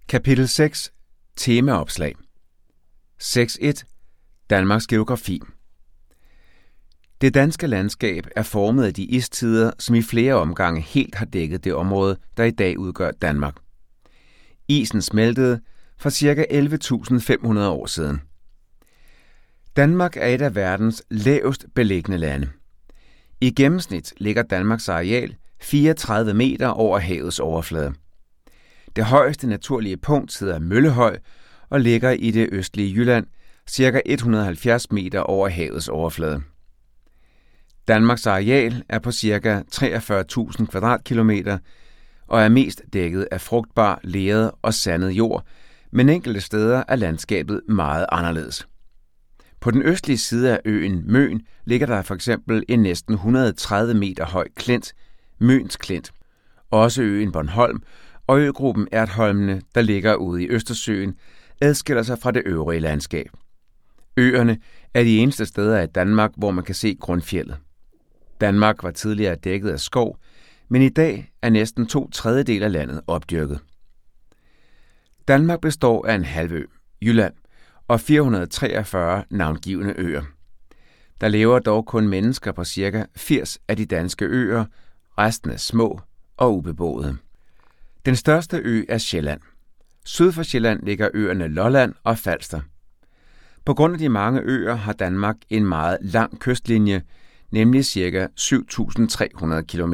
Kapitel 6. Temaopslag. 6.1. Danmarks geografi. Det danske landskab er formet af de istider, som i flere omgange helt har dækket det område, der i dag udgør Danmark. Isen smeltede for ca. 11.500 år siden. Danmark er et af verdens lavest beliggende lande. I gennemsnit ligger Danmarks areal 34 meter over havets overflade. Det højeste naturlige punkt hedder Møllehøj og ligger i det østlige Jylland, ca. 170 meter over havets overflade. Danmarks areal er på ca. 43.000 kvadratkilometer og er mest dækket af frugtbar, leret og sandet jord, men enkelte steder er landskabet meget anderledes. På den østlige side af øen Møn ligger der for eksempel en næsten 130 meter høj klint, Møns Klint. Også øen Bornholm og øgruppen Ertholmene, der ligger ude i Østersøen, adskiller sig fra det øvrige landskab. Øerne er de eneste steder i Danmark, hvor man kan se grundfjeldet. Danmark var tidligere dækket af skov, men i dag er næsten 2/3 af landet opdyrket. Danmark består af en halvø, Jylland, og 443 navngivne øer. Der lever dog kun mennesker på ca. 80 af de danske øer, resten er små og ubeboede. Den største ø er Sjælland. Syd for Sjælland ligger øerne Lolland og Falster. På grund af de mange øer har Danmark en meget lang kystlinje, nemlig ca. 7.300 km.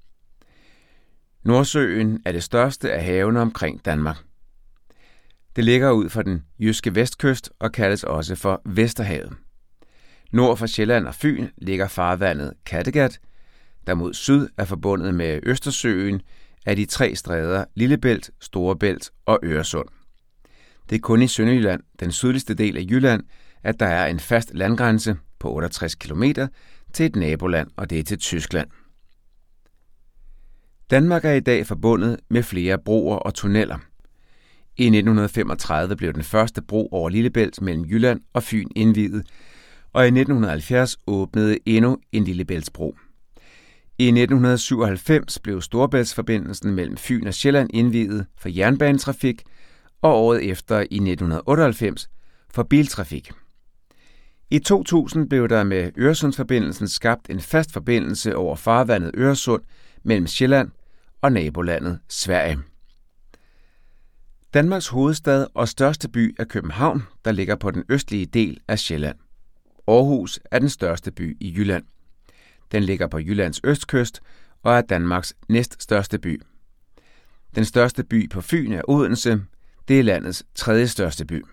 Nordsøen er det største af havene omkring Danmark. Det ligger ud for den jyske vestkyst og kaldes også for Vesterhavet. Nord for Sjælland og Fyn ligger farvandet Kattegat, der mod syd er forbundet med Østersøen af de 3 stræder Lillebælt, Storebælt og Øresund. Det er kun i Sønderjylland, den sydligste del af Jylland, at der er en fast landgrænse på 68 km til et naboland, og det er til Tyskland. Danmark er i dag forbundet med flere broer og tunneller. I 1935 blev den første bro over Lillebælt mellem Jylland og Fyn indviet, og i 1970 åbnede endnu en Lillebæltsbro. I 1997 blev Storebæltsforbindelsen mellem Fyn og Sjælland indviet for jernbanetrafik, og året efter i 1998 for biltrafik. I 2000 blev der med Øresundsforbindelsen skabt en fast forbindelse over farvandet Øresund mellem Sjælland og nabolandet Sverige. Danmarks hovedstad og største by er København, der ligger på den østlige del af Sjælland. Aarhus er den største by i Jylland. Den ligger på Jyllands østkyst og er Danmarks næststørste by. Den største by på Fyn er Odense. Det er landets 3. største by.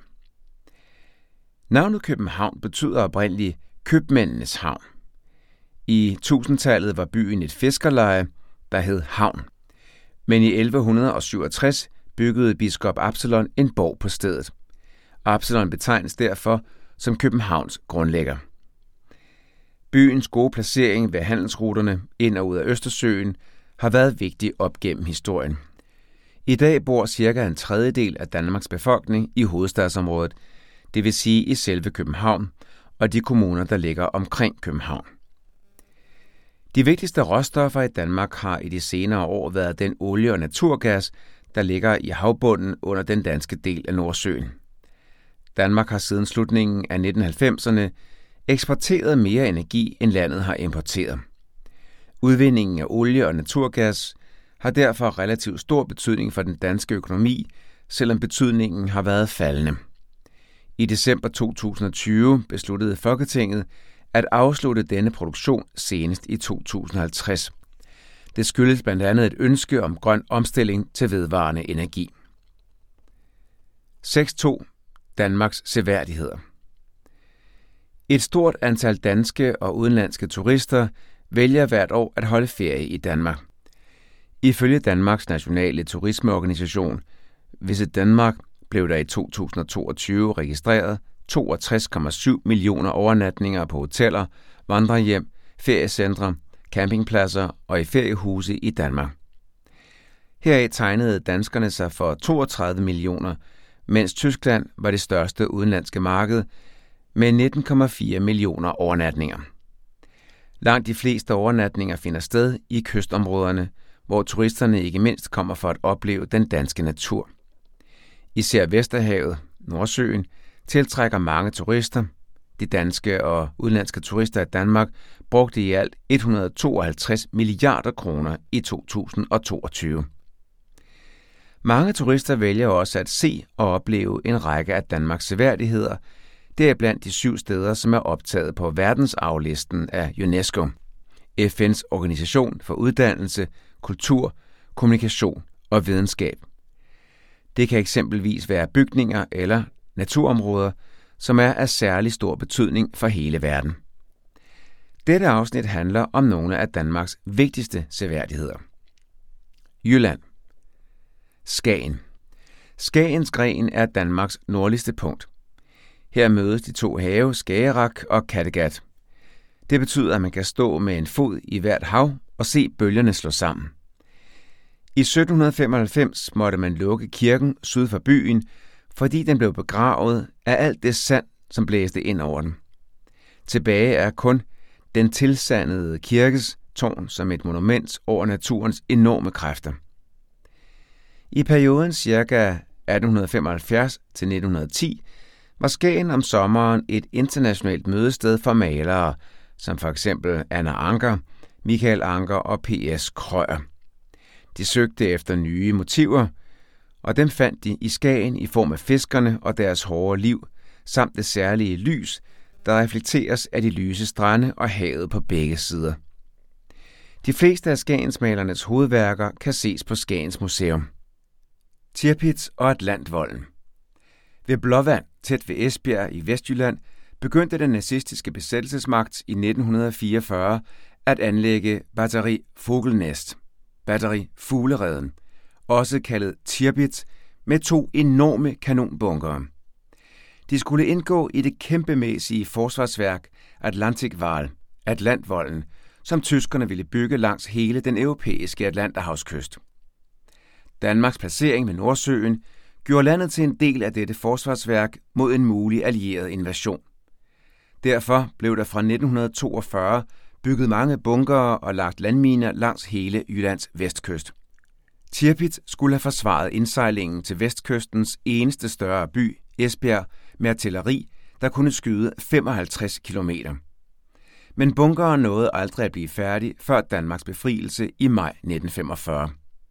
Navnet København betyder oprindeligt købmændenes havn. I 1000-tallet var byen et fiskerleje, der hed Havn. Men i 1167 byggede biskop Absalon en borg på stedet. Absalon betegnes derfor som Københavns grundlægger. Byens gode placering ved handelsruterne ind og ud af Østersøen har været vigtig op gennem historien. I dag bor ca. 1/3 af Danmarks befolkning i hovedstadsområdet, det vil sige i selve København og de kommuner, der ligger omkring København. De vigtigste råstoffer i Danmark har i de senere år været den olie og naturgas, der ligger i havbunden under den danske del af Nordsøen. Danmark har siden slutningen af 1990'erne eksporteret mere energi, end landet har importeret. Udvindingen af olie og naturgas har derfor relativt stor betydning for den danske økonomi, selvom betydningen har været faldende. I december 2020 besluttede Folketinget at afslutte denne produktion senest i 2050. Det skyldes blandt andet et ønske om grøn omstilling til vedvarende energi. 6.2. Danmarks seværdigheder. Et stort antal danske og udenlandske turister vælger hvert år at holde ferie i Danmark. Ifølge Danmarks nationale turismeorganisation Visit Denmark blev der i 2022 registreret 62,7 millioner overnatninger på hoteller, vandrehjem, feriecentre, campingpladser og i feriehuse i Danmark. Heraf tegnede danskerne sig for 32 millioner, mens Tyskland var det største udenlandske marked med 19,4 millioner overnatninger. Langt de fleste overnatninger finder sted i kystområderne, hvor turisterne ikke mindst kommer for at opleve den danske natur. Især Vesterhavet, Nordsøen, tiltrækker mange turister. De danske og udenlandske turister i Danmark brugte i alt 152 milliarder kroner i 2022. Mange turister vælger også at se og opleve en række af Danmarks seværdigheder. Det er blandt de 7 steder, som er optaget på verdensarvlisten af UNESCO, FN's organisation for uddannelse, kultur, kommunikation og videnskab. Det kan eksempelvis være bygninger eller naturområder, som er af særlig stor betydning for hele verden. Dette afsnit handler om nogle af Danmarks vigtigste seværdigheder. Jylland. Skagen. Skagens gren er Danmarks nordligste punkt. Her mødes de 2 have, Skagerrak og Kattegat. Det betyder, at man kan stå med en fod i hvert hav og se bølgerne slå sammen. I 1795 måtte man lukke kirken syd for byen, fordi den blev begravet af alt det sand, som blæste ind over den. Tilbage er kun den tilsandede kirkes tårn som et monument over naturens enorme kræfter. I perioden ca. 1875 til 1910 var Skagen om sommeren et internationalt mødested for malere, som for eksempel Anna Ancher, Michael Ancher og P.S. Krøyer. De søgte efter nye motiver, og dem fandt de i Skagen i form af fiskerne og deres hårde liv, samt det særlige lys, der reflekteres af de lyse strande og havet på begge sider. De fleste af skagensmalernes hovedværker kan ses på Skagens Museum. Tirpitz og Atlantvolden. Ved Blåvand, tæt ved Esbjerg i Vestjylland, begyndte den nazistiske besættelsesmagt i 1944 at anlægge Batteri Vogelnest, Batteri Fuglereden, også kaldet Tirpitz, med 2 enorme kanonbunkere. De skulle indgå i det kæmpemæssige forsvarsværk Atlantikval, Atlantvolden, som tyskerne ville bygge langs hele den europæiske Atlanterhavskyst. Danmarks placering ved Nordsøen gjorde landet til en del af dette forsvarsværk mod en mulig allieret invasion. Derfor blev der fra 1942 bygget mange bunkere og lagt landminer langs hele Jyllands vestkyst. Tirpitz skulle have forsvaret indsejlingen til vestkystens eneste større by, Esbjerg, med artilleri, der kunne skyde 55 kilometer. Men bunkeren nåede aldrig at blive færdig før Danmarks befrielse i maj 1945.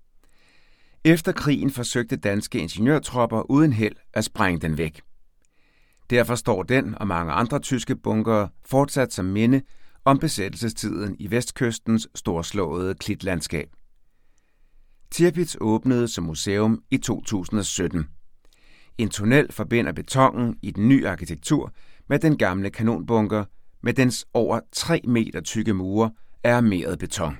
Efter krigen forsøgte danske ingeniørtropper uden held at sprænge den væk. Derfor står den og mange andre tyske bunkere fortsat som minde om besættelsestiden i vestkystens storslåede klitlandskab. Tirpitz åbnede som museum i 2017. En tunnel forbinder betonen i den nye arkitektur med den gamle kanonbunker med dens over 3 meter tykke mure af armeret beton.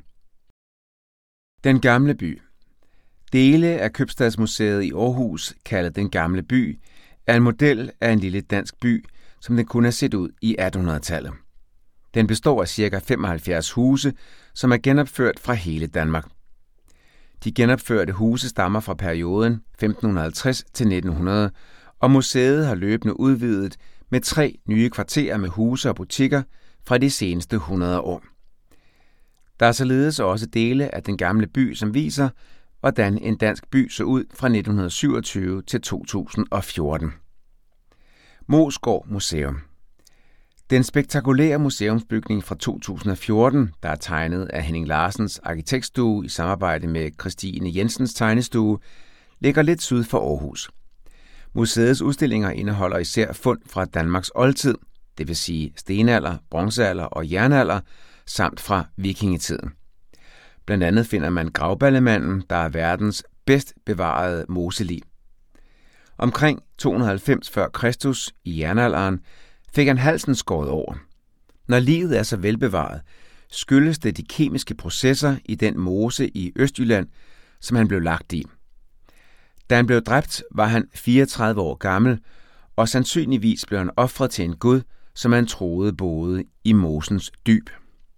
Den gamle by. Dele af Købstadsmuseet i Aarhus, kaldet Den Gamle By, er en model af en lille dansk by, som den kunne have set ud i 1800-tallet. Den består af ca. 75 huse, som er genopført fra hele Danmark. De genopførte huse stammer fra perioden 1550 til 1900, og museet har løbende udvidet med 3 nye kvarterer med huse og butikker fra de seneste 100 år. Der er således også dele af Den Gamle By, som viser, hvordan en dansk by så ud fra 1927 til 2014. Moesgaard Museum. Den spektakulære museumsbygning fra 2014, der er tegnet af Henning Larsens arkitektstue i samarbejde med Christine Jensens tegnestue, ligger lidt syd for Aarhus. Museets udstillinger indeholder især fund fra Danmarks oldtid, det vil sige stenalder, bronzealder og jernalder, samt fra vikingetiden. Blandt andet finder man Grauballemanden, der er verdens bedst bevarede moselig. Omkring 290 f.Kr. i jernalderen fik han halsen skåret over. Når livet er så velbevaret, skyldes det de kemiske processer i den mose i Østjylland, som han blev lagt i. Da han blev dræbt, var han 34 år gammel, og sandsynligvis blev han ofret til en gud, som han troede boede i mosens dyb.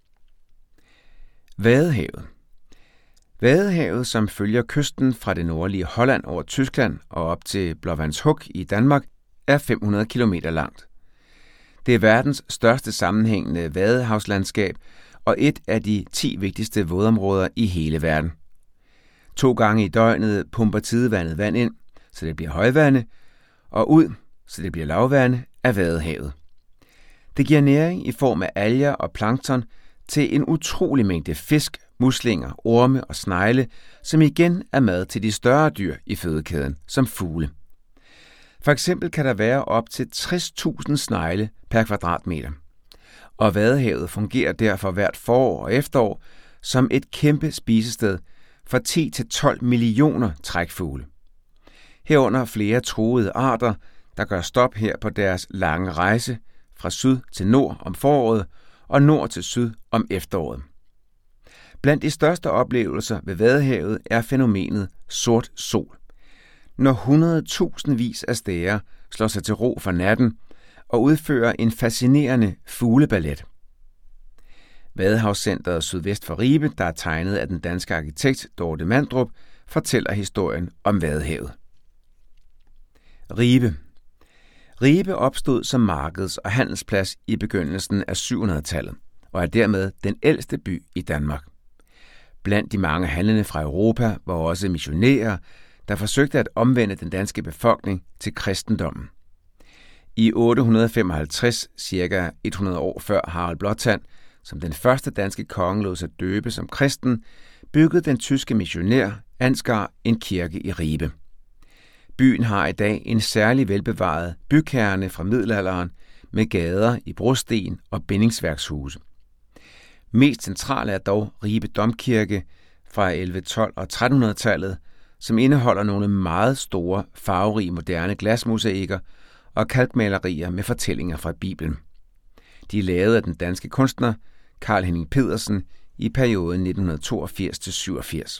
Vadehavet. Vadehavet, som følger kysten fra det nordlige Holland over Tyskland og op til Blåvandshuk i Danmark, er 500 km langt. Det er verdens største sammenhængende vadehavslandskab og et af de 10 vigtigste vådområder i hele verden. 2 gange i døgnet pumper tidevandet vand ind, så det bliver højvande, og ud, så det bliver lavvande af Vadehavet. Det giver næring i form af alger og plankton til en utrolig mængde fisk, muslinger, orme og snegle, som igen er mad til de større dyr i fødekæden, som fugle. For eksempel kan der være op til 60.000 snegle per kvadratmeter. Og Vadehavet fungerer derfor hvert forår og efterår som et kæmpe spisested for 10-12 millioner trækfugle. Herunder flere truede arter, der gør stop her på deres lange rejse fra syd til nord om foråret og nord til syd om efteråret. Blandt de største oplevelser ved Vadehavet er fænomenet sort sol. Når 100.000vis af stære slår sig til ro for natten og udfører en fascinerende fugleballet. Vadehavscentret sydvest for Ribe, der er tegnet af den danske arkitekt Dorte Mandrup, fortæller historien om Vadehavet. Ribe. Ribe opstod som markeds- og handelsplads i begyndelsen af 700-tallet og er dermed den ældste by i Danmark. Blandt de mange handlende fra Europa var også missionærer, der forsøgte at omvende den danske befolkning til kristendommen. I 855, cirka 100 år før Harald Blåtand, som den første danske konge lod sig døbe som kristen, byggede den tyske missionær Ansgar en kirke i Ribe. Byen har i dag en særlig velbevaret bykerne fra middelalderen med gader i brosten og bindingsværkshuse. Mest central er dog Ribe Domkirke fra 1112 og 1300-tallet, som indeholder nogle meget store, farverige moderne glasmosaikker og kalkmalerier med fortællinger fra Bibelen. De er lavet af den danske kunstner Carl Henning Pedersen i perioden 1982-87.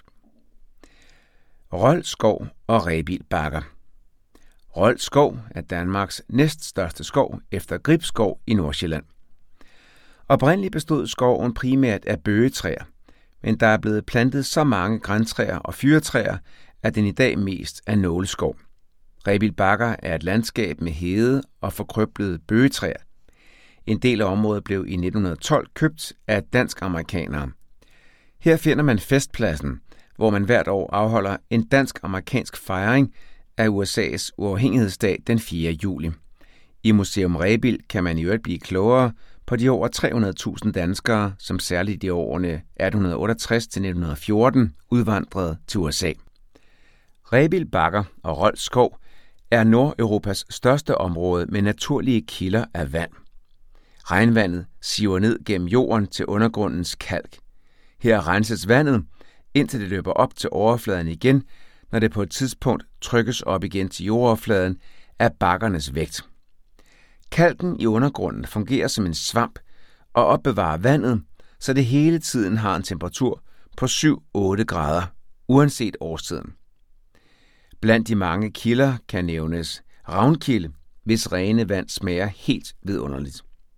Rold Skov og Rebild Bakker. Rold Skov er Danmarks næststørste skov efter Gribskov i Nordsjælland. Oprindeligt bestod skoven primært af bøgetræer, men der er blevet plantet så mange grantræer og fyrretræer, at den i dag mest er nåleskov. Rebild Bakker er et landskab med hede og forkrøblede bøgetræer. En del af området blev i 1912 købt af dansk-amerikanere. Her finder man festpladsen, hvor man hvert år afholder en dansk-amerikansk fejring af USA's uafhængighedsdag den 4. juli. I Museum Rebild kan man i øvrigt blive klogere på de over 300.000 danskere, som særligt i årene 1868-1914 udvandrede til USA. Rebild Bakker og Rold Skov er Nordeuropas største område med naturlige kilder af vand. Regnvandet siver ned gennem jorden til undergrundens kalk. Her renses vandet, indtil det løber op til overfladen igen, når det på et tidspunkt trykkes op igen til jordoverfladen af bakkernes vægt. Kalken i undergrunden fungerer som en svamp og opbevarer vandet, så det hele tiden har en temperatur på 7-8 grader, uanset årstiden. Blandt de mange kilder kan nævnes Ravnkilde, hvis rene vand smager helt vidunderligt.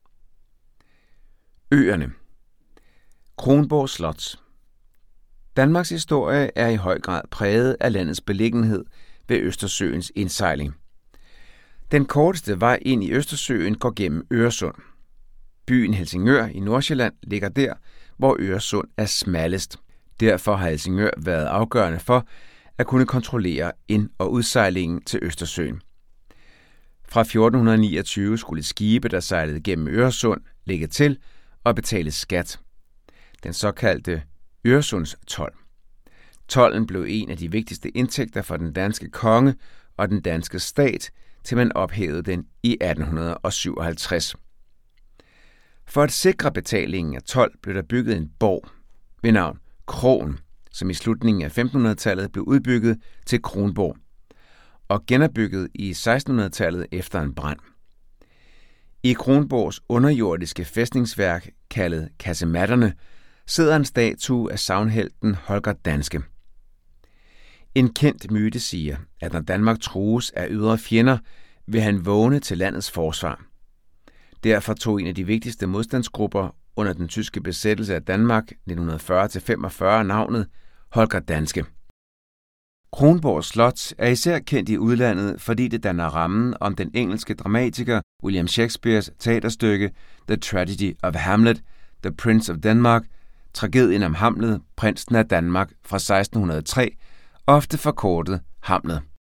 Øerne. Kronborg Slot. Danmarks historie er i høj grad præget af landets beliggenhed ved Østersøens indsejling. Den korteste vej ind i Østersøen går gennem Øresund. Byen Helsingør i Nordsjælland ligger der, hvor Øresund er smallest. Derfor har Helsingør været afgørende for at kunne kontrollere ind- og udsejlingen til Østersøen. Fra 1429 skulle skibe, der sejlede gennem Øresund, lægge til og betale skat. Den såkaldte Øresundstold. Tolden blev en af de vigtigste indtægter for den danske konge og den danske stat, til man ophævede den i 1857. For at sikre betalingen af told blev der bygget en borg ved navn Krogen, som i slutningen af 1500-tallet blev udbygget til Kronborg og genopbygget i 1600-tallet efter en brand. I Kronborgs underjordiske fæstningsværk, kaldet Kasematterne, sidder en statue af sagnhelten Holger Danske. En kendt myte siger, at når Danmark trues af ydre fjender, vil han vågne til landets forsvar. Derfor tog en af de vigtigste modstandsgrupper under den tyske besættelse af Danmark 1940-45 navnet Holger Danske. Kronborg Slot er især kendt i udlandet, fordi det danner rammen om den engelske dramatiker William Shakespeares teaterstykke The Tragedy of Hamlet, The Prince of Denmark, tragedien om Hamlet, prinsen af Danmark fra 1603, ofte forkortet Hamlet.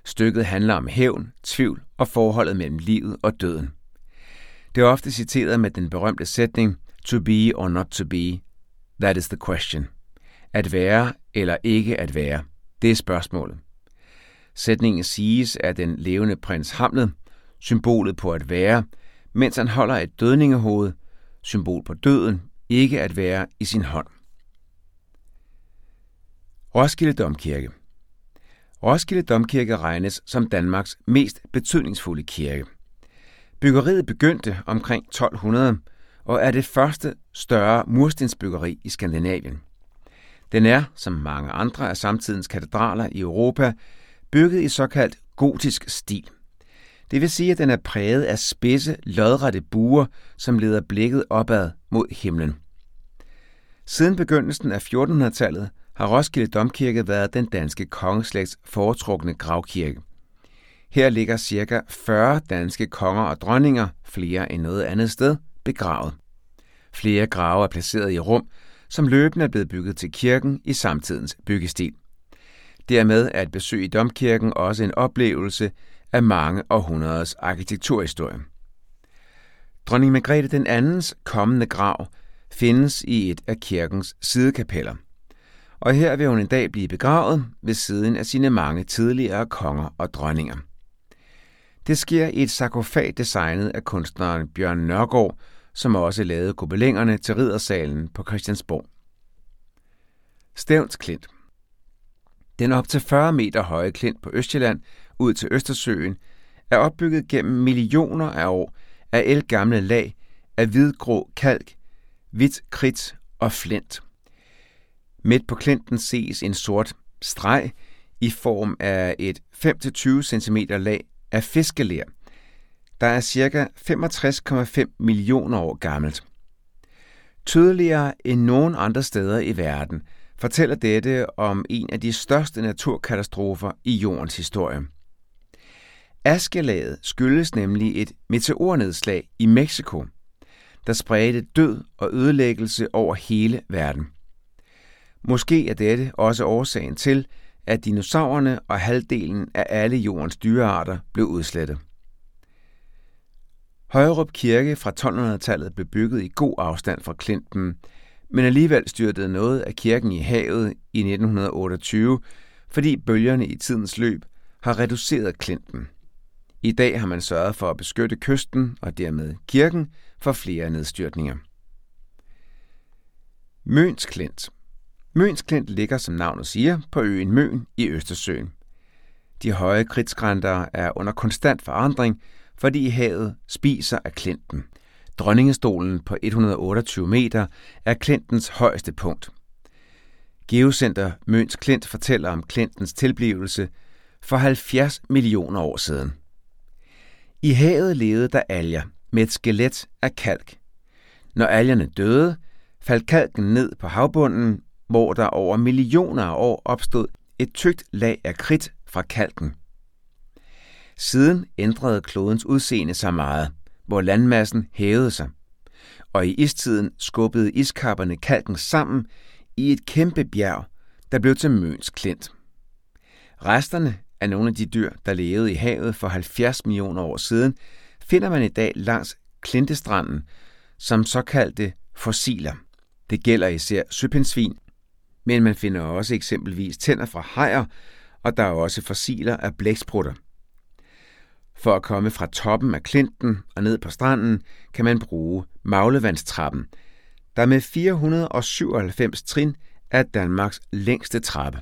Stykket handler om hævn, tvivl og forholdet mellem livet og døden. Det er ofte citeret med den berømte sætning "To be or not to be, that is the question". At være eller ikke at være, det er spørgsmålet. Sætningen siges af den levende prins Hamlet, symbolet på at være, mens han holder et dødningehoved, symbol på døden, ikke at være, i sin hånd. Roskilde Domkirke. Roskilde Domkirke regnes som Danmarks mest betydningsfulde kirke. Byggeriet begyndte omkring 1200 og er det første større murstensbyggeri i Skandinavien. Den er, som mange andre af samtidens katedraler i Europa, bygget i såkaldt gotisk stil. Det vil sige, at den er præget af spidse, lodrette buer, som leder blikket opad mod himlen. Siden begyndelsen af 1400-tallet har Roskilde Domkirke været den danske kongeslægts foretrukne gravkirke. Her ligger ca. 40 danske konger og dronninger, flere end noget andet sted, begravet. Flere grave er placeret i rum, som løbende er blevet bygget til kirken i samtidens byggestil. Dermed er et besøg i domkirken også en oplevelse af mange århundreders arkitekturhistorie. Dronning Margrethe II's kommende grav findes i et af kirkens sidekapeller, og her vil hun en dag blive begravet ved siden af sine mange tidligere konger og dronninger. Det sker i et sarkofag designet af kunstneren Bjørn Nørgaard, som også lavede gobelinerne til riddersalen på Christiansborg. Stevns Klint. Den op til 40 meter høje klint på Østjylland ud til Østersøen er opbygget gennem millioner af år af ældgamle lag af hvidgrå kalk, hvidt kridt og flint. Midt på klinten ses en sort streg i form af et 5-20 cm lag af fiskeler, der er ca. 65,5 millioner år gammelt. Tydeligere end nogen andre steder i verden fortæller dette om en af de største naturkatastrofer i jordens historie. Askelaget skyldes nemlig et meteornedslag i Mexico, der spredte død og ødelæggelse over hele verden. Måske er dette også årsagen til, at dinosaurerne og halvdelen af alle jordens dyrearter blev udslettet. Højerup Kirke fra 1200-tallet blev bygget i god afstand fra klinten, men alligevel styrtede noget af kirken i havet i 1928, fordi bølgerne i tidens løb har reduceret klinten. I dag har man sørget for at beskytte kysten og dermed kirken for flere nedstyrtninger. Møns Klint. Møns Klint ligger, som navnet siger, på øen Møn i Østersøen. De høje kridtskrænter er under konstant forandring, fordi havet spiser af klinten. Dronningestolen på 128 meter er klintens højeste punkt. Geocenter Møns Klint fortæller om klintens tilblivelse for 70 millioner år siden. I havet levede der alger med et skelet af kalk. Når algerne døde, faldt kalken ned på havbunden, hvor der over millioner af år opstod et tykt lag af kridt fra kalken. Siden ændrede klodens udseende sig meget, hvor landmassen hævede sig, og i istiden skubbede iskapperne kalken sammen i et kæmpe bjerg, der blev til Møns Klint. Resterne af nogle af de dyr, der levede i havet for 70 millioner år siden, finder man i dag langs klintestranden som såkaldte fossiler. Det gælder især søpindsvin, men man finder også eksempelvis tænder fra hajer, og der er også fossiler af blæksprutter. For at komme fra toppen af klinten og ned på stranden, kan man bruge Maglevandstrappen, der med 497 trin er Danmarks længste trappe.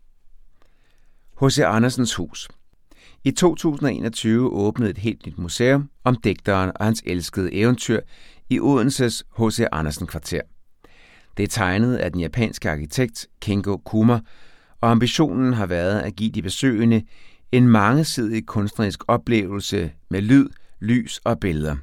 H.C. Andersens hus. I 2021 åbnede et helt nyt museum om digteren og hans elskede eventyr i Odenses H.C. Andersen kvarter. Det er tegnet af den japanske arkitekt Kengo Kuma, og ambitionen har været at give de besøgende en mangesidig kunstnerisk oplevelse med lyd, lys og billeder.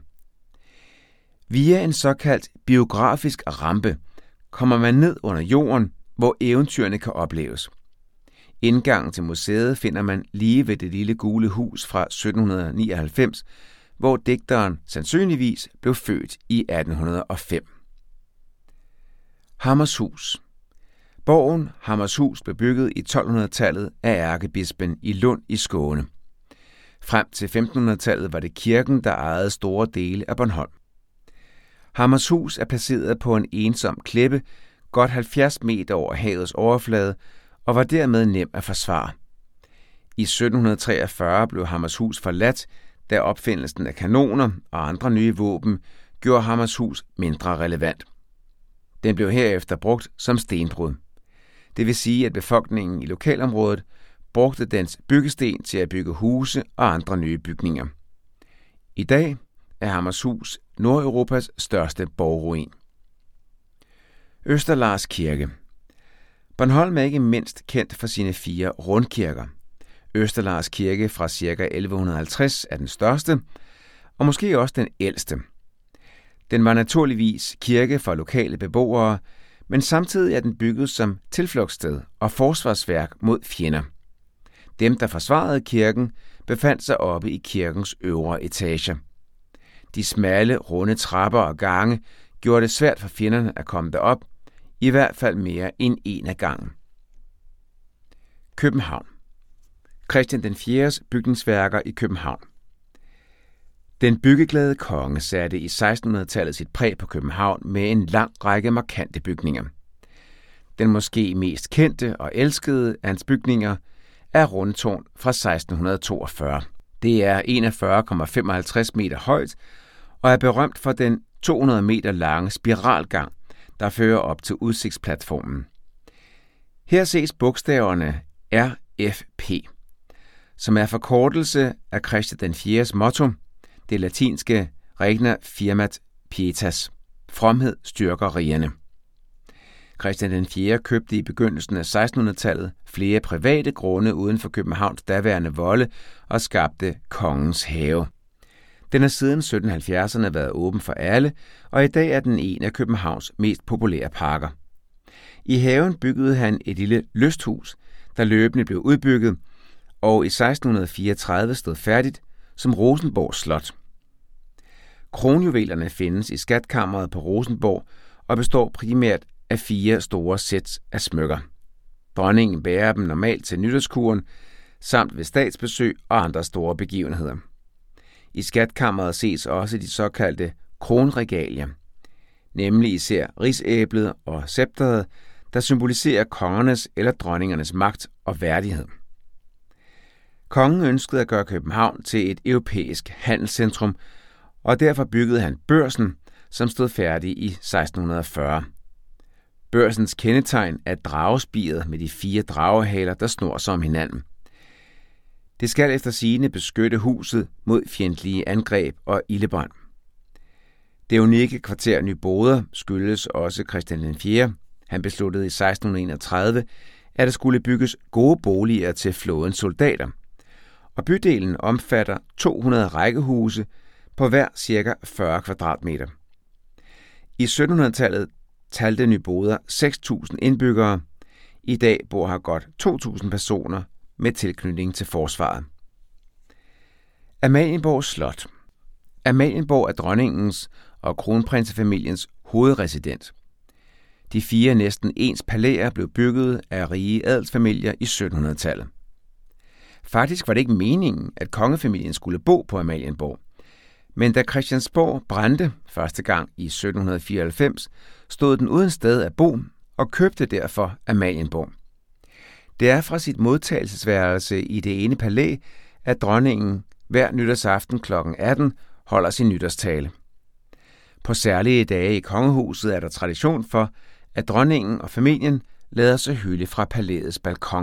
Via en såkaldt biografisk rampe kommer man ned under jorden, hvor eventyrene kan opleves. Indgangen til museet finder man lige ved det lille gule hus fra 1799, hvor digteren sandsynligvis blev født i 1805. Hammershus. Borgen Hammershus blev bygget i 1200-tallet af ærkebispen i Lund i Skåne. Frem til 1500-tallet var det kirken, der ejede store dele af Bornholm. Hammershus er placeret på en ensom klippe, godt 70 meter over havets overflade, og var dermed nem at forsvare. I 1743 blev Hammershus forladt, da opfindelsen af kanoner og andre nye våben gjorde Hammershus mindre relevant. Den blev herefter brugt som stenbrud. Det vil sige, at befolkningen i lokalområdet brugte dens byggesten til at bygge huse og andre nye bygninger. I dag er Hammershus Nordeuropas største borgruin. Østerlars Kirke. Bornholm er ikke mindst kendt for sine 4 rundkirker. Østerlars Kirke fra ca. 1150 er den største, og måske også den ældste. Den var naturligvis kirke for lokale beboere, men samtidig er den bygget som tilflugtssted og forsvarsværk mod fjender. Dem, der forsvarede kirken, befandt sig oppe i kirkens øvre etager. De smalle, runde trapper og gange gjorde det svært for fjenderne at komme derop, i hvert fald mere end en af gangen. København. Christian den 4. bygningsværker i København. Den byggeglade konge satte i 1600-tallet sit præg på København med en lang række markante bygninger. Den måske mest kendte og elskede af hans bygninger er Rundetårn fra 1642. Det er 41,55 meter højt og er berømt for den 200 meter lange spiralgang, der fører op til udsigtsplatformen. Her ses bogstaverne RFP, som er forkortelse af Christian den 4. motto, det latinske Regna Firmat Pietas, fromhed styrker rigerne. Christian den 4. købte i begyndelsen af 1600-tallet flere private grunde uden for Københavns daværende volde og skabte Kongens Have. Den har siden 1770'erne været åben for alle, og i dag er den en af Københavns mest populære parker. I haven byggede han et lille lysthus, der løbende blev udbygget, og i 1634 stod færdigt som Rosenborg Slot. Kronjuvelerne findes i skatkammeret på Rosenborg og består primært af 4 store sæt af smykker. Dronningen bærer dem normalt til nytårskuren, samt ved statsbesøg og andre store begivenheder. I skatkammeret ses også de såkaldte kronregalier, nemlig især rigsæblet og scepteret, der symboliserer kongernes eller dronningernes magt og værdighed. Kongen ønskede at gøre København til et europæisk handelscentrum, og derfor byggede han Børsen, som stod færdig i 1640. Børsens kendetegn er dragespiret med de 4 dragehaler, der snor sig om hinanden. Det skal efter sigende beskytte huset mod fjendtlige angreb og ildebrand. Det unikke kvarter Nyboder skyldes også Christian den 4. Han besluttede i 1631, at der skulle bygges gode boliger til flådens soldater, og bydelen omfatter 200 rækkehuse på hver ca. 40 kvadratmeter. I 1700-tallet talte Nyboder 6.000 indbyggere. I dag bor her godt 2.000 personer med tilknytning til forsvaret. Amalienborg Slot. Amalienborg er dronningens og kronprinsefamiliens hovedresident. De 4 næsten ens palæer blev bygget af rige adelsfamilier i 1700-tallet. Faktisk var det ikke meningen, at kongefamilien skulle bo på Amalienborg, men da Christiansborg brændte første gang i 1794, stod den uden sted at bo og købte derfor Amalienborg. Det er fra sit modtagelsesværelse i det ene palæ, at dronningen hver nytårsaften kl. 18 holder sin nytårstale. På særlige dage i kongehuset er der tradition for, at dronningen og familien lader sig hylde fra palæets balkon.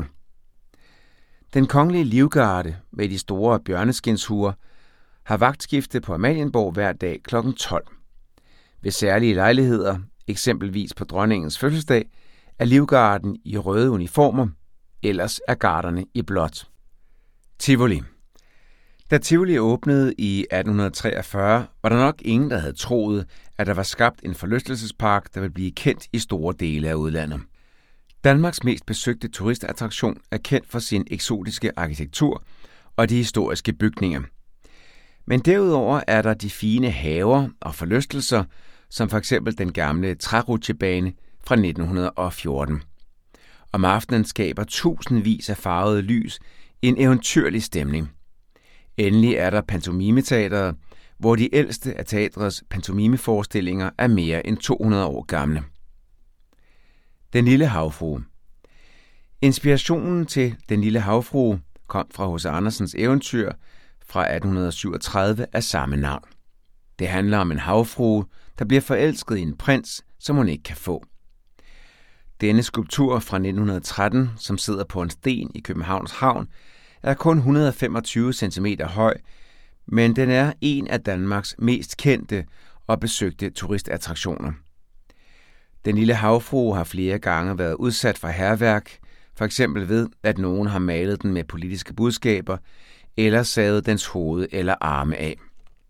Den kongelige livgarde med de store bjørneskinshuer har vagtskifte på Amalienborg hver dag kl. 12. Ved særlige lejligheder, eksempelvis på dronningens fødselsdag, er livgarden i røde uniformer, ellers er garderne i blåt. Tivoli. Da Tivoli åbnede i 1843, var der nok ingen, der havde troet, at der var skabt en forlystelsespark, der ville blive kendt i store dele af udlandet. Danmarks mest besøgte turistattraktion er kendt for sin eksotiske arkitektur og de historiske bygninger. Men derudover er der de fine haver og forlystelser, som for eksempel den gamle trærutsjebane fra 1914. Om aftenen skaber tusindvis af farvede lys en eventyrlig stemning. Endelig er der pantomimeteatret, hvor de ældste af teatrets pantomimeforestillinger er mere end 200 år gamle. Den lille havfrue. Inspirationen til Den lille havfrue kom fra H.C. Andersens eventyr fra 1837 af samme navn. Det handler om en havfrue, der bliver forelsket i en prins, som hun ikke kan få. Denne skulptur fra 1913, som sidder på en sten i Københavns Havn, er kun 125 cm høj, men den er en af Danmarks mest kendte og besøgte turistattraktioner. Den lille havfrue har flere gange været udsat for hærværk, for eksempel ved, at nogen har malet den med politiske budskaber eller savet dens hoved eller arme af.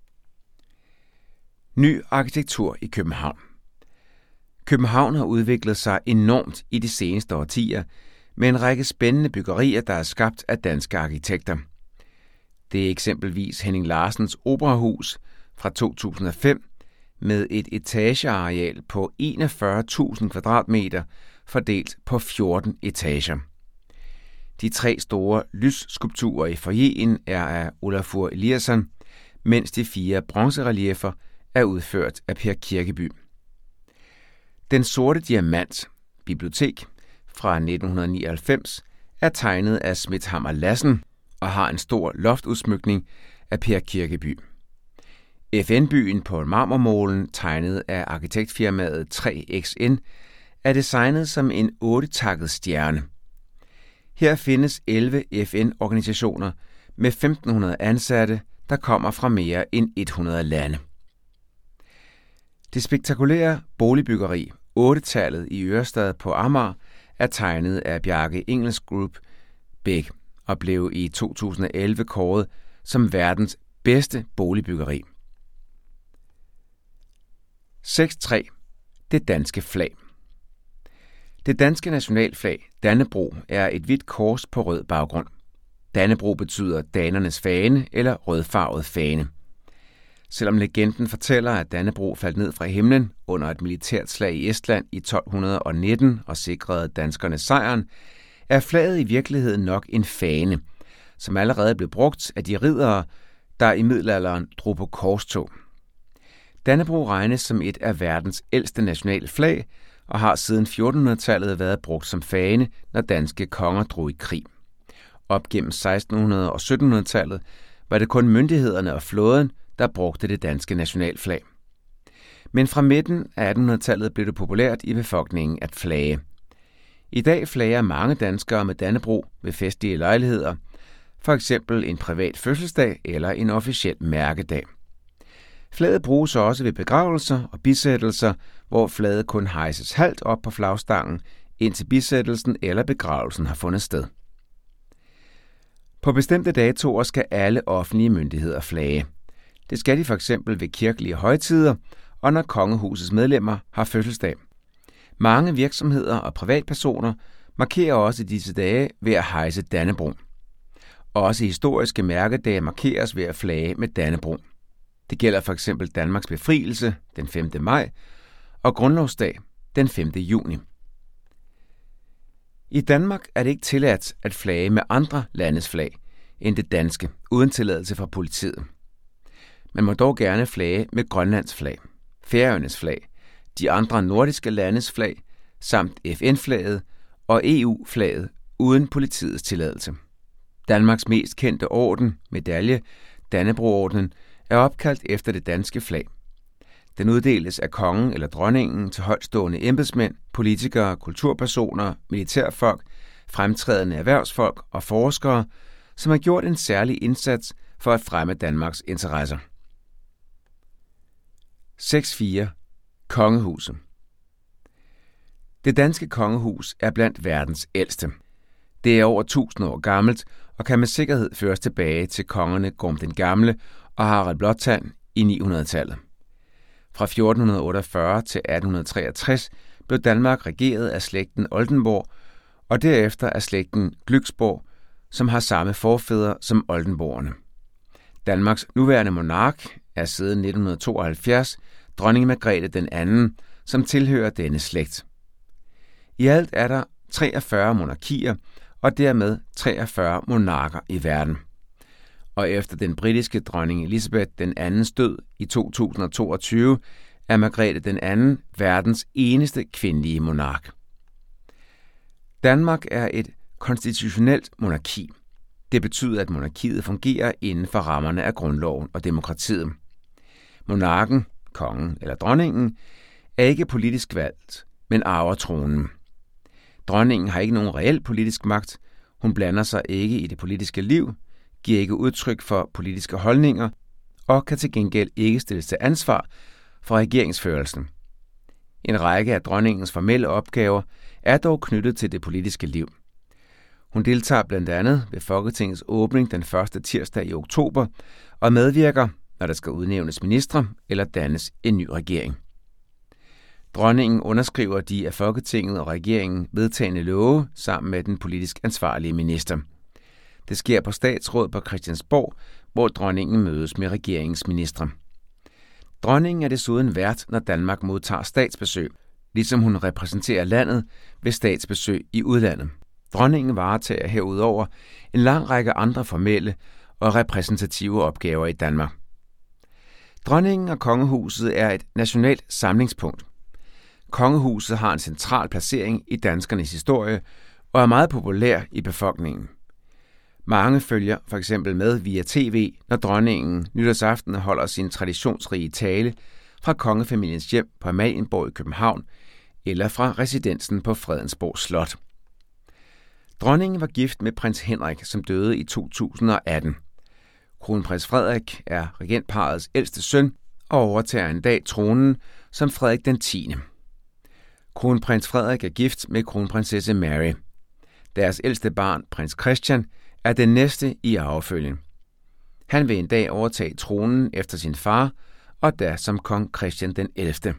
Ny arkitektur i København. København har udviklet sig enormt i de seneste årtier med en række spændende byggerier, der er skabt af danske arkitekter. Det er eksempelvis Henning Larsens Operahus fra 2005 med et etageareal på 41.000 kvadratmeter fordelt på 14 etager. De 3 store lysskulpturer i foyeren er af Olafur Eliasson, mens de 4 bronzerelieffer er udført af Per Kirkeby. Den sorte diamant, bibliotek, fra 1999 er tegnet af Smidt-Hammer Lassen og har en stor loftudsmykning af Per Kirkeby. FN-byen på marmormålen, tegnet af arkitektfirmaet 3XN, er designet som en 8-takket stjerne. Her findes 11 FN-organisationer med 1.500 ansatte, der kommer fra mere end 100 lande. Det spektakulære boligbyggeri 8-tallet i Ørestad på Amager er tegnet af Bjarke Ingels Group Bæk og blev i 2011 kåret som verdens bedste boligbyggeri. 6.3. Det danske flag. Det danske nationalflag, Dannebrog, er et hvidt kors på rød baggrund. Dannebrog betyder danernes fane eller rødfarvet fane. Selvom legenden fortæller, at Dannebrog faldt ned fra himlen under et militært slag i Estland i 1219 og sikrede danskerne sejren, er flaget i virkeligheden nok en fane, som allerede blev brugt af de riddere, der i middelalderen drog på korstog. Dannebrog regnes som et af verdens ældste nationale flag og har siden 1400-tallet været brugt som fane, når danske konger drog i krig. Op gennem 1600- og 1700-tallet var det kun myndighederne og flåden, der brugte det danske nationalflag. Men fra midten af 1800-tallet blev det populært i befolkningen at flage. I dag flager mange danskere med Dannebrog ved festlige lejligheder, for eksempel en privat fødselsdag eller en officiel mærkedag. Flaget bruges også ved begravelser og bisættelser, hvor flaget kun hejses halvt op på flagstangen, indtil bisættelsen eller begravelsen har fundet sted. På bestemte datoer skal alle offentlige myndigheder flage. Det skal de for eksempel ved kirkelige højtider og når kongehusets medlemmer har fødselsdag. Mange virksomheder og privatpersoner markerer også disse dage ved at hejse Dannebrog. Også historiske mærkedage markeres ved at flage med Dannebrog. Det gælder for eksempel Danmarks befrielse den 5. maj og Grundlovsdag den 5. juni. I Danmark er det ikke tilladt at flage med andre landes flag end det danske, uden tilladelse fra politiet. Man må dog gerne flage med Grønlands flag, Færøernes flag, de andre nordiske landes flag, samt FN-flaget og EU-flaget uden politiets tilladelse. Danmarks mest kendte orden, medalje, Dannebrogordenen, er opkaldt efter det danske flag. Den uddeles af kongen eller dronningen til højtstående embedsmænd, politikere, kulturpersoner, militærfolk, fremtrædende erhvervsfolk og forskere, som har gjort en særlig indsats for at fremme Danmarks interesser. 6.4. Kongehuset. Det danske kongehus er blandt verdens ældste. Det er over 1000 år gammelt og kan med sikkerhed føres tilbage til kongerne Gorm den Gamle og Harald Blåtand i 900-tallet. Fra 1448 til 1863 blev Danmark regeret af slægten Oldenborg og derefter af slægten Glücksborg, som har samme forfædre som oldenborgerne. Danmarks nuværende monark er siden 1972 dronning Margrethe II, som tilhører denne slægt. I alt er der 43 monarkier og dermed 43 monarker i verden. Og efter den britiske dronning Elizabeth II's død i 2022, er Margrethe II verdens eneste kvindelige monark. Danmark er et konstitutionelt monarki. Det betyder, at monarkiet fungerer inden for rammerne af grundloven og demokratiet. Monarken, kongen eller dronningen, er ikke politisk valgt, men arver tronen. Dronningen har ikke nogen reel politisk magt. Hun blander sig ikke i det politiske liv, giver ikke udtryk for politiske holdninger og kan til gengæld ikke stilles til ansvar for regeringsførelsen. En række af dronningens formelle opgaver er dog knyttet til det politiske liv. Hun deltager blandt andet ved Folketingets åbning den første tirsdag i oktober og medvirker, når der skal udnævnes ministre eller dannes en ny regering. Dronningen underskriver de af Folketinget og regeringen vedtagne love sammen med den politisk ansvarlige minister. Det sker på statsråd på Christiansborg, hvor dronningen mødes med regeringens ministre. Dronningen er desuden vært, når Danmark modtager statsbesøg, ligesom hun repræsenterer landet ved statsbesøg i udlandet. Dronningen varetager herudover en lang række andre formelle og repræsentative opgaver i Danmark. Dronningen og kongehuset er et nationalt samlingspunkt. Kongehuset har en central placering i danskernes historie og er meget populær i befolkningen. Mange følger for eksempel med via tv, når dronningen nytårsaften holder sin traditionsrige tale fra kongefamiliens hjem på Amalienborg i København eller fra residensen på Fredensborg Slot. Dronningen var gift med prins Henrik, som døde i 2018. Kronprins Frederik er regentparrets ældste søn og overtager en dag tronen som Frederik den 10. Kronprins Frederik er gift med kronprinsesse Mary. Deres ældste barn, prins Christian, er den næste i arvefølgen. Han vil en dag overtage tronen efter sin far, og da som kong Christian den 11.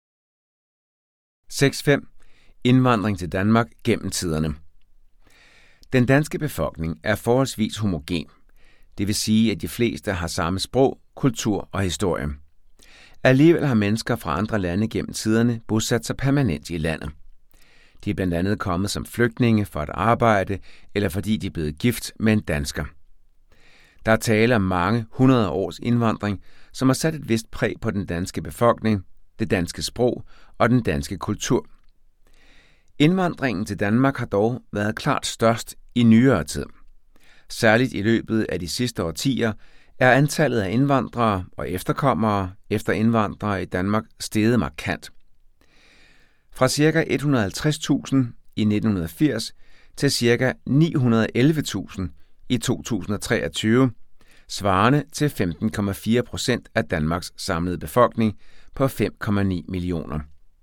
6.5. Indvandring til Danmark gennem tiderne. Den danske befolkning er forholdsvis homogen. Det vil sige, at de fleste har samme sprog, kultur og historie. Alligevel har mennesker fra andre lande gennem tiderne bosat sig permanent i landet. De er blandt andet kommet som flygtninge for at arbejde, eller fordi de er blevet gift med en dansker. Der er tale om mange 100 års indvandring, som har sat et vist præg på den danske befolkning, det danske sprog og den danske kultur. Indvandringen til Danmark har dog været klart størst i nyere tid. Særligt i løbet af de sidste årtier er antallet af indvandrere og efterkommere efter indvandrere i Danmark steget markant. Fra ca. 150.000 i 1980 til ca. 911.000 i 2023, svarende til 15,4% af Danmarks samlede befolkning på 5,9 millioner.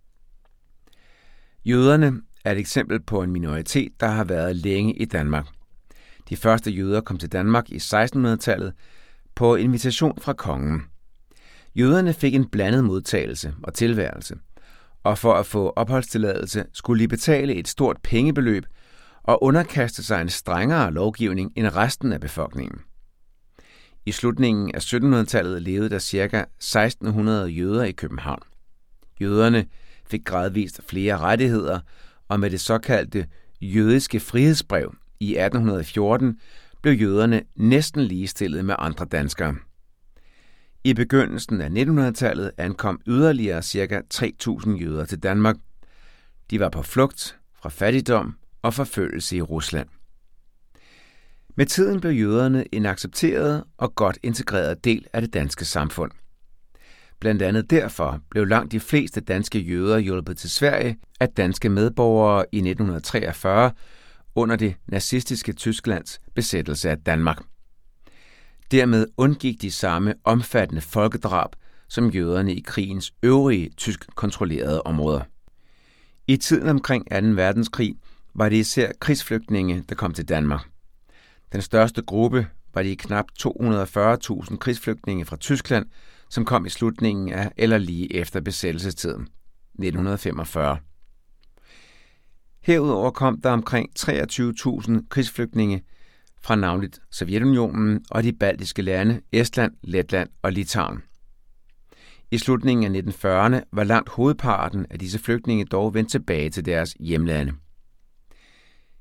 Jøderne er et eksempel på en minoritet, der har været længe i Danmark. De første jøder kom til Danmark i 1600-tallet på invitation fra kongen. Jøderne fik en blandet modtagelse og tilværelse, og for at få opholdstilladelse skulle de betale et stort pengebeløb og underkaste sig en strengere lovgivning end resten af befolkningen. I slutningen af 1700-tallet levede der ca. 1600 jøder i København. Jøderne fik gradvist flere rettigheder, og med det såkaldte jødiske frihedsbrev i 1814 blev jøderne næsten ligestillet med andre danskere. I begyndelsen af 1900-tallet ankom yderligere ca. 3.000 jøder til Danmark. De var på flugt fra fattigdom og forfølgelse i Rusland. Med tiden blev jøderne en accepteret og godt integreret del af det danske samfund. Blandt andet derfor blev langt de fleste danske jøder hjulpet til Sverige af danske medborgere i 1943 under det nazistiske Tysklands besættelse af Danmark. Dermed undgik de samme omfattende folkedrab som jøderne i krigens øvrige tysk-kontrollerede områder. I tiden omkring 2. verdenskrig var det især krigsflygtninge, der kom til Danmark. Den største gruppe var de knap 240.000 krigsflygtninge fra Tyskland, som kom i slutningen af eller lige efter besættelsestiden, 1945. Herudover kom der omkring 23.000 krigsflygtninge fra navnligt Sovjetunionen og de baltiske lande Estland, Letland og Litauen. I slutningen af 1940'erne var langt hovedparten af disse flygtninge dog vendt tilbage til deres hjemlande.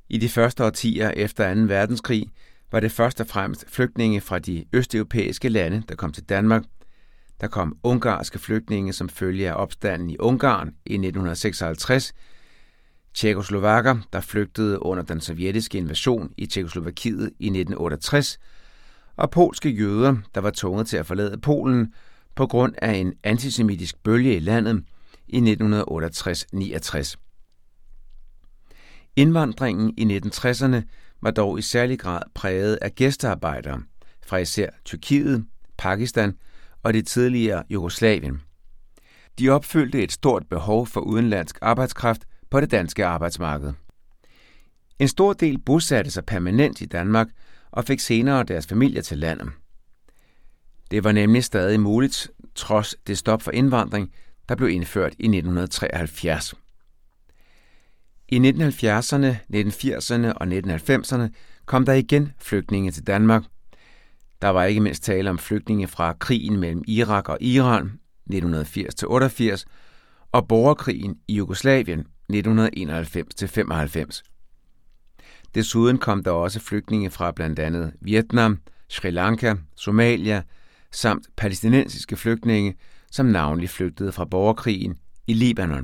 I de første årtier efter 2. verdenskrig var det først og fremmest flygtninge fra de østeuropæiske lande, der kom til Danmark. Der kom ungarske flygtninge som følge af opstanden i Ungarn i 1956, tjekkoslovakker, der flygtede under den sovjetiske invasion i Tjekkoslovakiet i 1968, og polske jøder, der var tvunget til at forlade Polen på grund af en antisemitisk bølge i landet i 1968-69. Indvandringen i 1960'erne var dog i særlig grad præget af gæstearbejdere fra især Tyrkiet, Pakistan og det tidligere Jugoslavien. De opfyldte et stort behov for udenlandsk arbejdskraft på det danske arbejdsmarked. En stor del bosatte sig permanent i Danmark og fik senere deres familier til landet. Det var nemlig stadig muligt, trods det stop for indvandring, der blev indført i 1973. I 1970'erne, 1980'erne og 1990'erne kom der igen flygtninge til Danmark. Der var ikke mindst tale om flygtninge fra krigen mellem Irak og Iran 1980-88 og borgerkrigen i Jugoslavien 1991-95. Desuden kom der også flygtninge fra blandt andet Vietnam, Sri Lanka, Somalia samt palæstinensiske flygtninge, som navnlig flygtede fra borgerkrigen i Libanon.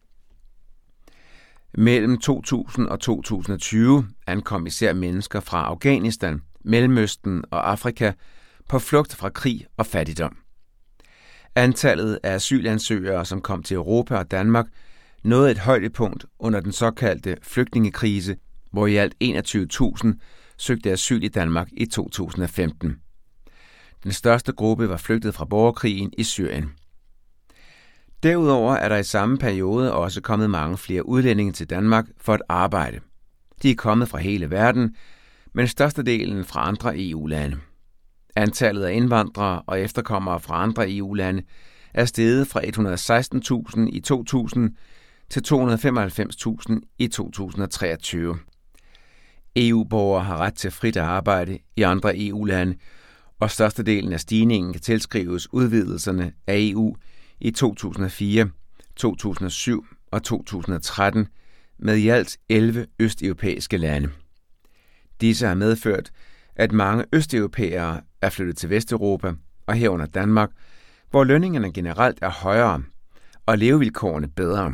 Mellem 2000 og 2020 ankom især mennesker fra Afghanistan, Mellemøsten og Afrika på flugt fra krig og fattigdom. Antallet af asylansøgere, som kom til Europa og Danmark, nåede et højdepunkt under den såkaldte flygtningekrise, hvor i alt 21.000 søgte asyl i Danmark i 2015. Den største gruppe var flygtet fra borgerkrigen i Syrien. Derudover er der i samme periode også kommet mange flere udlændinge til Danmark for at arbejde. De er kommet fra hele verden, men størstedelen fra andre EU-lande. Antallet af indvandrere og efterkommere fra andre EU-lande er steget fra 116.000 i 2000 til 295.000 i 2023. EU-borgere har ret til frit at arbejde i andre EU-lande, og størstedelen af stigningen kan tilskrives udvidelserne af EU i 2004, 2007 og 2013 med i alt 11 østeuropæiske lande. Disse har medført, at mange østeuropæere er flyttet til Vesteuropa og herunder Danmark, hvor lønningerne generelt er højere og levevilkårene bedre.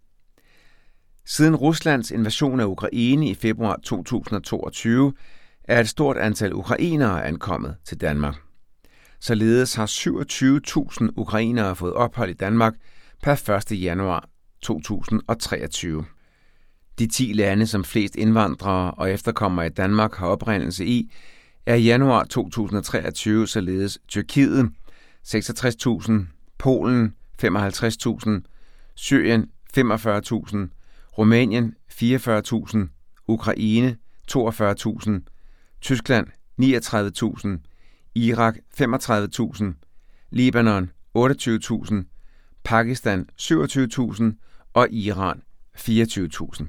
Siden Ruslands invasion af Ukraine i februar 2022 er et stort antal ukrainere ankommet til Danmark. Således har 27.000 ukrainere fået ophold i Danmark per 1. januar 2023. De 10 lande, som flest indvandrere og efterkommere i Danmark har oprindelse i, er i januar 2023 således Tyrkiet 66.000, Polen 55.000, Syrien 45.000, Rumænien 44.000, Ukraine 42.000, Tyskland 39.000, Irak 35.000, Libanon 28.000, Pakistan 27.000 og Iran 24.000.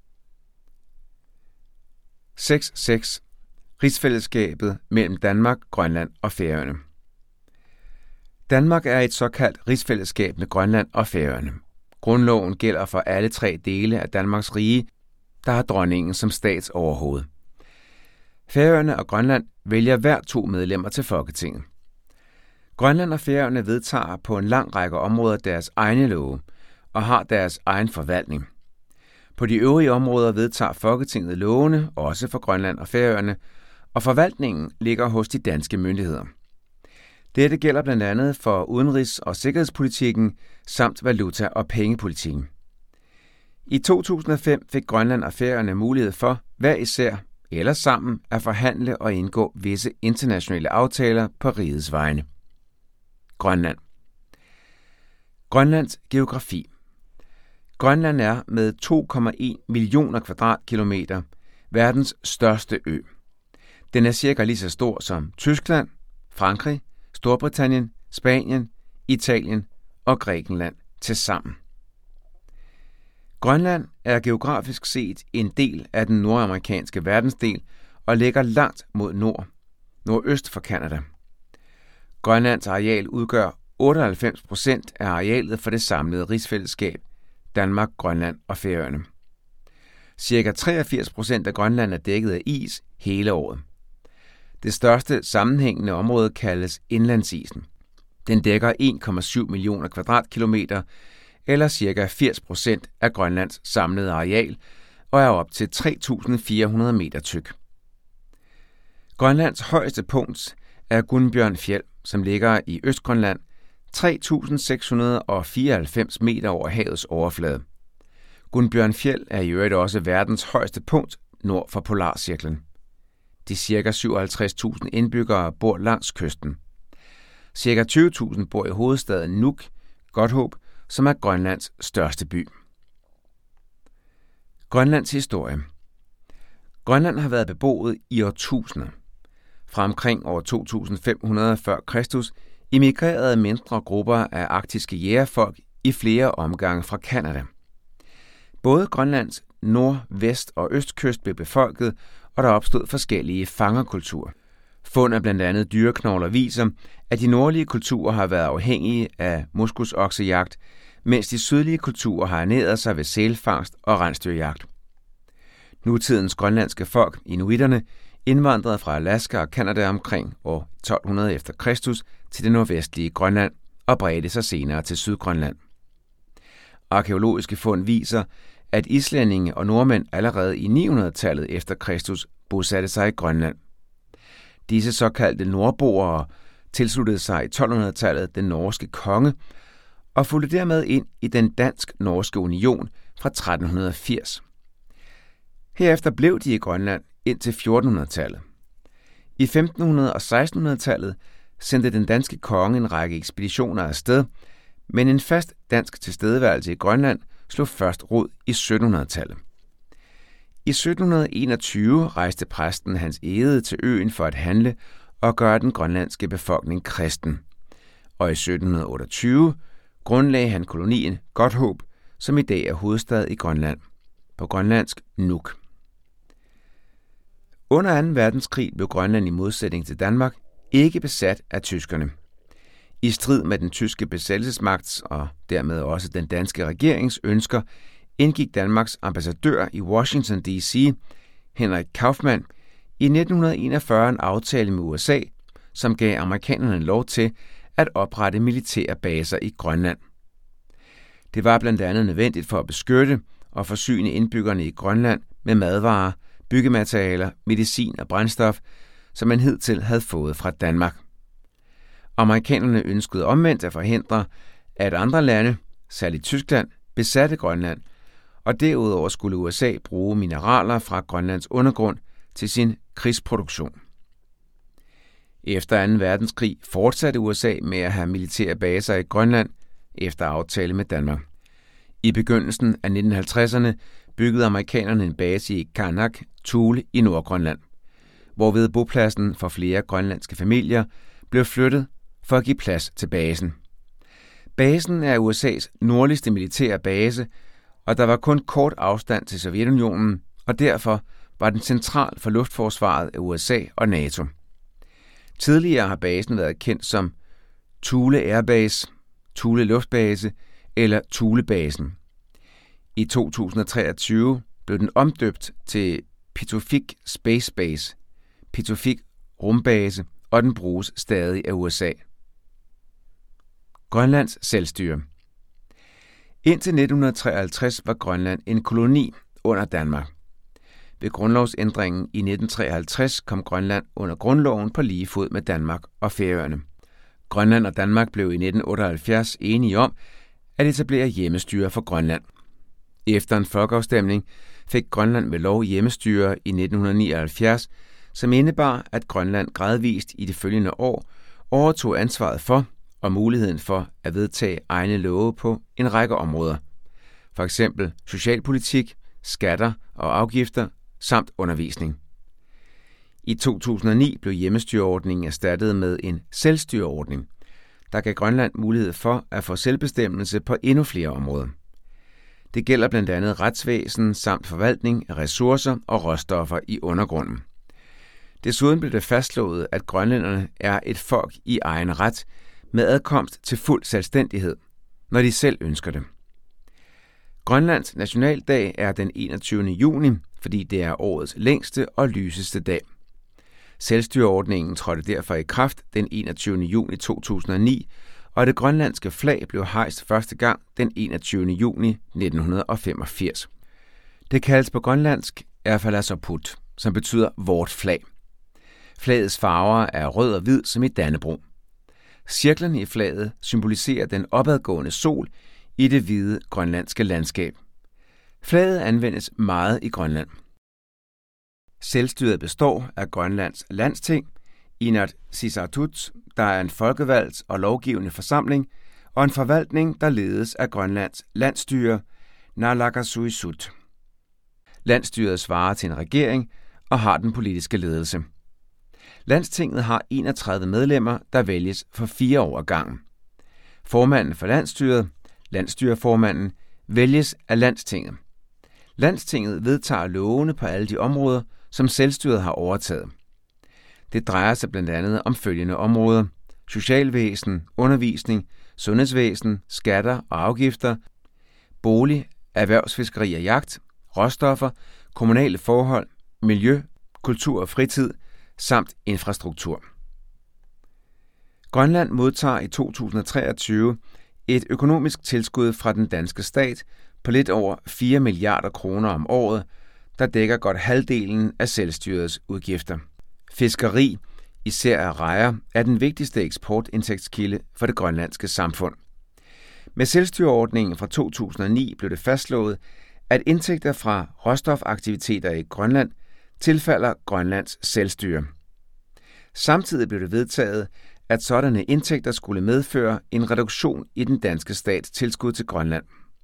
6.6. Rigsfællesskabet mellem Danmark, Grønland og Færøerne. Danmark er et såkaldt rigsfællesskab med Grønland og Færøerne. Grundloven gælder for alle 3 dele af Danmarks rige, der har dronningen som statsoverhoved. Færøerne og Grønland vælger hver 2 medlemmer til Folketinget. Grønland og Færøerne vedtager på en lang række områder deres egne love og har deres egen forvaltning. På de øvrige områder vedtager Folketinget lovene, også for Grønland og Færøerne, og forvaltningen ligger hos de danske myndigheder. Dette gælder blandt andet for udenrigs- og sikkerhedspolitikken samt valuta- og pengepolitikken. I 2005 fik Grønland og Færøerne mulighed for, hver især eller sammen, at forhandle og indgå visse internationale aftaler på rigets vegne. Grønland. Grønlands geografi. Grønland er med 2,1 millioner kvadratkilometer verdens største ø. Den er cirka lige så stor som Tyskland, Frankrig, Storbritannien, Spanien, Italien og Grækenland tilsammen. Grønland er geografisk set en del af den nordamerikanske verdensdel og ligger langt mod nord, nordøst for Canada. Grønlands areal udgør 98% af arealet for det samlede rigsfællesskab Danmark, Grønland og Færøerne. Cirka 83% af Grønland er dækket af is hele året. Det største sammenhængende område kaldes indlandsisen. Den dækker 1,7 millioner kvadratkilometer, eller ca. 80% af Grønlands samlede areal, og er op til 3.400 meter tyk. Grønlands højeste punkt er Gunbjørn Fjeld, som ligger i Østgrønland, 3.694 meter over havets overflade. Gunbjørn Fjeld er i øvrigt også verdens højeste punkt nord for Polarcirklen. De ca. 57.000 indbyggere bor langs kysten. Ca. 20.000 bor i hovedstaden Nuuk, Godthåb, som er Grønlands største by. Grønlands historie. Grønland har været beboet i årtusinder. Fra omkring år 2500 f.Kr. emigrerede mindre grupper af arktiske jægerfolk i flere omgange fra Canada. Både Grønlands nord-, vest- og østkyst blev befolket, og der opstod forskellige fangerkulturer. Fund af blandt andet dyreknogler viser, at de nordlige kulturer har været afhængige af moskusoksejagt, mens de sydlige kulturer har ernæret sig ved sælfangst og rensdyrjagt. Nutidens grønlandske folk, inuitterne, indvandrede fra Alaska og Canada omkring år 1200 efter Kristus til det nordvestlige Grønland og bredte sig senere til Sydgrønland. Arkæologiske fund viser, at islændinge og nordmænd allerede i 900-tallet efter Kristus bosatte sig i Grønland. Disse såkaldte nordboere tilsluttede sig i 1200-tallet den norske konge og fulgte dermed ind i den dansk-norske union fra 1380. Herefter blev de i Grønland indtil 1400-tallet. I 1500- og 1600-tallet sendte den danske konge en række ekspeditioner afsted, men en fast dansk tilstedeværelse i Grønland slog først rod i 1700-tallet. I 1721 rejste præsten Hans Egede til øen for at handle og gøre den grønlandske befolkning kristen. Og i 1728 grundlagde han kolonien Godthåb, som i dag er hovedstad i Grønland. På grønlandsk Nuuk. Under 2. verdenskrig blev Grønland i modsætning til Danmark ikke besat af tyskerne. I strid med den tyske besættelsesmagts og dermed også den danske regerings ønsker, indgik Danmarks ambassadør i Washington D.C., Henrik Kaufmann, i 1941 en aftale med USA, som gav amerikanerne lov til at oprette militære baser i Grønland. Det var blandt andet nødvendigt for at beskytte og forsyne indbyggerne i Grønland med madvarer, byggematerialer, medicin og brændstof, som man hidtil havde fået fra Danmark. Amerikanerne ønskede omvendt at forhindre, at andre lande, særligt Tyskland, besatte Grønland, og derudover skulle USA bruge mineraler fra Grønlands undergrund til sin krigsproduktion. Efter 2. verdenskrig fortsatte USA med at have militære baser i Grønland efter aftale med Danmark. I begyndelsen af 1950'erne byggede amerikanerne en base i Qaanaaq, Thule i Nordgrønland, hvorved bopladsen for flere grønlandske familier blev flyttet for at give plads til basen. Basen er USA's nordligste militære base, og der var kun kort afstand til Sovjetunionen, og derfor var den central for luftforsvaret af USA og NATO. Tidligere har basen været kendt som Thule Airbase, Thule Luftbase eller Thulebasen. I 2023 blev den omdøbt til Pituffik Space Base, Pituffik Rumbase, og den bruges stadig af USA. Grønlands selvstyre. Indtil 1953 var Grønland en koloni under Danmark. Ved grundlovsændringen i 1953 kom Grønland under grundloven på lige fod med Danmark og Færøerne. Grønland og Danmark blev i 1978 enige om at etablere hjemmestyre for Grønland. Efter en folkeafstemning fik Grønland ved lov hjemmestyre i 1979, som indebar, at Grønland gradvist i de følgende år overtog ansvaret for og muligheden for at vedtage egne love på en række områder. For eksempel socialpolitik, skatter og afgifter samt undervisning. I 2009 blev hjemmestyreordningen erstattet med en selvstyreordning, der gav Grønland mulighed for at få selvbestemmelse på endnu flere områder. Det gælder blandt andet retsvæsen samt forvaltning af ressourcer og råstoffer i undergrunden. Desuden blev det fastslået, at grønlænderne er et folk i egen ret med adkomst til fuld selvstændighed, når de selv ønsker det. Grønlands nationaldag er den 21. juni, fordi det er årets længste og lyseste dag. Selvstyreordningen trådte derfor i kraft den 21. juni 2009, og det grønlandske flag blev hejst første gang den 21. juni 1985. Det kaldes på grønlandsk Erfalasoput, som betyder vort flag. Flagets farver er rød og hvid som i Dannebrog. Cirklen i flaget symboliserer den opadgående sol i det hvide grønlandske landskab. Flaget anvendes meget i Grønland. Selvstyret består af Grønlands landsting, Inatsisartut, der er en folkevalgt og lovgivende forsamling, og en forvaltning, der ledes af Grønlands landsstyre, Naalakkersuisut. Landsstyret svarer til en regering og har den politiske ledelse. Landstinget har 31 medlemmer, der vælges for 4 år ad gangen. Formanden for landsstyret, landsstyreformanden, vælges af Landstinget. Landstinget vedtager lovene på alle de områder, som selvstyret har overtaget. Det drejer sig blandt andet om følgende områder: socialvæsen, undervisning, sundhedsvæsen, skatter og afgifter, bolig, erhvervsfiskeri og jagt, råstoffer, kommunale forhold, miljø, kultur og fritid, samt infrastruktur. Grønland modtager i 2023 et økonomisk tilskud fra den danske stat på lidt over 4 milliarder kroner om året, der dækker godt halvdelen af selvstyrets udgifter. Fiskeri, især af rejer, er den vigtigste eksportindtægtskilde for det grønlandske samfund. Med selvstyreordningen fra 2009 blev det fastslået, at indtægter fra råstofaktiviteter i Grønland tilfalder Grønlands selvstyre. Samtidig blev det vedtaget, at sådanne indtægter skulle medføre en reduktion i den danske stats tilskud til Grønland.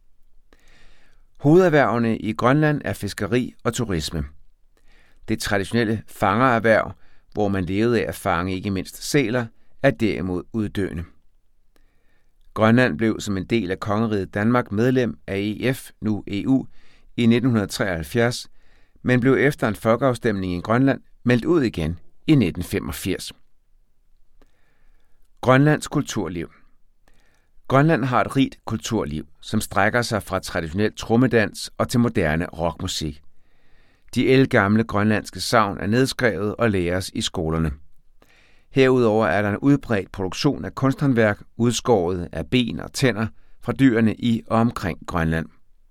Hovederhvervene i Grønland er fiskeri og turisme. Det traditionelle fangererhverv, hvor man levede af at fange ikke mindst sæler, er derimod uddøende. Grønland blev som en del af kongeriget Danmark medlem af EF, nu EU, i 1973, men blev efter en folkeafstemning i Grønland meldt ud igen i 1985. Grønlands kulturliv. Grønland har et rigt kulturliv, som strækker sig fra traditionel trommedans og til moderne rockmusik. De ældgamle grønlandske sagn er nedskrevet og læres i skolerne. Herudover er der en udbredt produktion af kunsthåndværk, udskåret af ben og tænder fra dyrene i og omkring Grønland.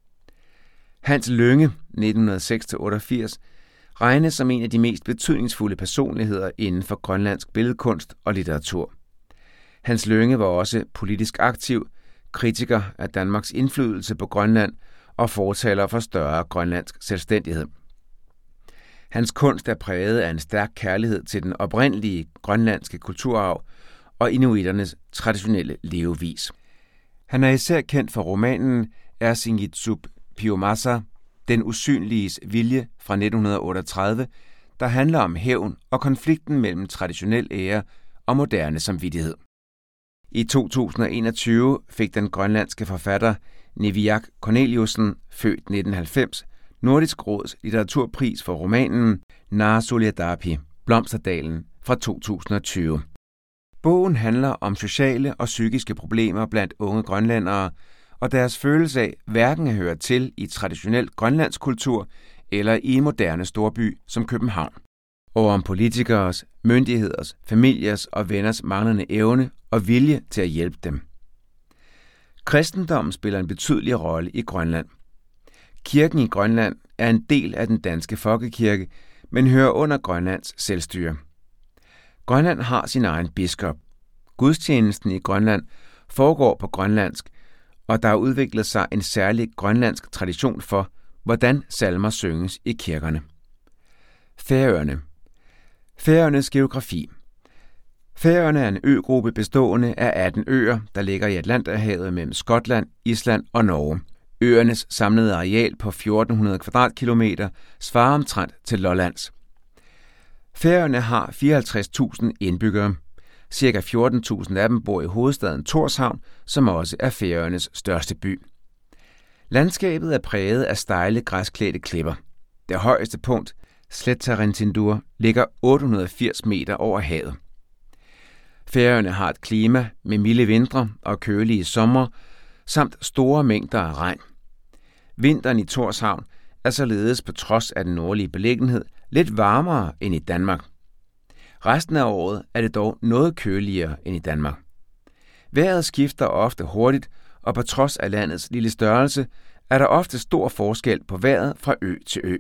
Hans Lynge, 1906-88, regnes som en af de mest betydningsfulde personligheder inden for grønlandsk billedkunst og litteratur. Hans Lynge var også politisk aktiv, kritiker af Danmarks indflydelse på Grønland og fortaler for større grønlandsk selvstændighed. Hans kunst er præget af en stærk kærlighed til den oprindelige grønlandske kulturarv og inuiternes traditionelle levevis. Han er især kendt for romanen Ersingitsup Piumasa, Den usynliges vilje fra 1938, der handler om hævn og konflikten mellem traditionel ære og moderne samvittighed. I 2021 fik den grønlandske forfatter Niviaq Korneliussen, født 1990, Nordisk Råds litteraturpris for romanen Naasuliadapi, Blomsterdalen fra 2020. Bogen handler om sociale og psykiske problemer blandt unge grønlændere og deres følelse af hverken at høre til i traditionel grønlandsk kultur eller i en moderne storby som København. Og om politikeres, myndigheders, familiers og venners manglende evne og vilje til at hjælpe dem. Kristendommen spiller en betydelig rolle i Grønland. Kirken i Grønland er en del af den danske folkekirke, men hører under Grønlands selvstyre. Grønland har sin egen biskop. Gudstjenesten i Grønland foregår på grønlandsk, og der har udviklet sig en særlig grønlandsk tradition for, hvordan salmer synges i kirkerne. Færøerne. Færøernes geografi. Færøerne er en øgruppe bestående af 18 øer, der ligger i Atlanterhavet mellem Skotland, Island og Norge. Øernes samlede areal på 1400 kvadratkilometer svarer omtrent til Lollands. Færøerne har 54.000 indbyggere. Cirka 14.000 af dem bor i hovedstaden Tórshavn, som også er Færøernes største by. Landskabet er præget af stejle græsklædte klipper. Det højeste punkt, Slættarintindur, ligger 880 meter over havet. Færøerne har et klima med milde vintre og kølige somre, samt store mængder af regn. Vinteren i Tórshavn er således på trods af den nordlige beliggenhed lidt varmere end i Danmark. Resten af året er det dog noget køligere end i Danmark. Vejret skifter ofte hurtigt, og på trods af landets lille størrelse er der ofte stor forskel på vejret fra ø til ø.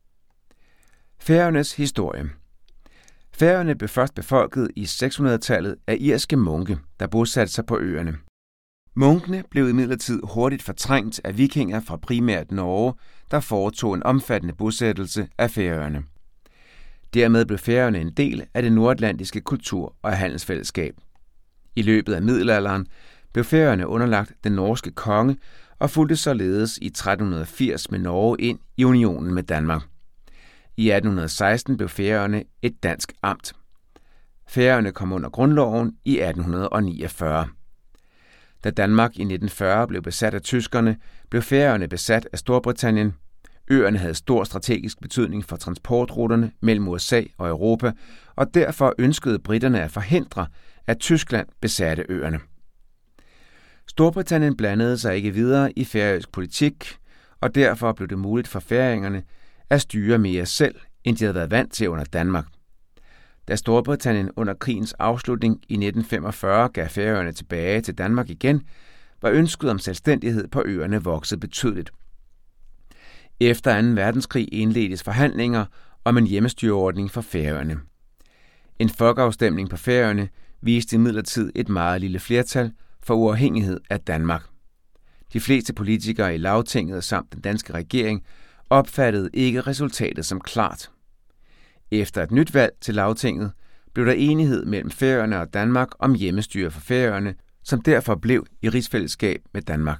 Færøernes historie. Færøerne blev først befolket i 600-tallet af irske munke, der bosatte sig på øerne. Munkene blev imidlertid hurtigt fortrængt af vikinger fra primært Norge, der foretog en omfattende bosættelse af Færøerne. Dermed blev Færøerne en del af det nordatlantiske kultur- og handelsfællesskab. I løbet af middelalderen blev Færøerne underlagt den norske konge og fulgte således i 1380 med Norge ind i unionen med Danmark. I 1816 blev Færøerne et dansk amt. Færøerne kom under grundloven i 1849. Da Danmark i 1940 blev besat af tyskerne, blev Færøerne besat af Storbritannien. Øerne havde stor strategisk betydning for transportruterne mellem USA og Europa, og derfor ønskede briterne at forhindre, at Tyskland besatte øerne. Storbritannien blandede sig ikke videre i færøsk politik, og derfor blev det muligt for færingerne at styre mere selv, end de havde været vant til under Danmark. Da Storbritannien under krigens afslutning i 1945 gav Færøerne tilbage til Danmark igen, var ønsket om selvstændighed på øerne vokset betydeligt. Efter 2. verdenskrig indledtes forhandlinger om en hjemmestyreordning for Færøerne. En folkeafstemning på Færøerne viste imidlertid et meget lille flertal for uafhængighed af Danmark. De fleste politikere i Lagtinget samt den danske regering opfattede ikke resultatet som klart. Efter et nyt valg til Lagtinget blev der enighed mellem Færøerne og Danmark om hjemmestyre for Færøerne, som derfor blev i rigsfællesskab med Danmark.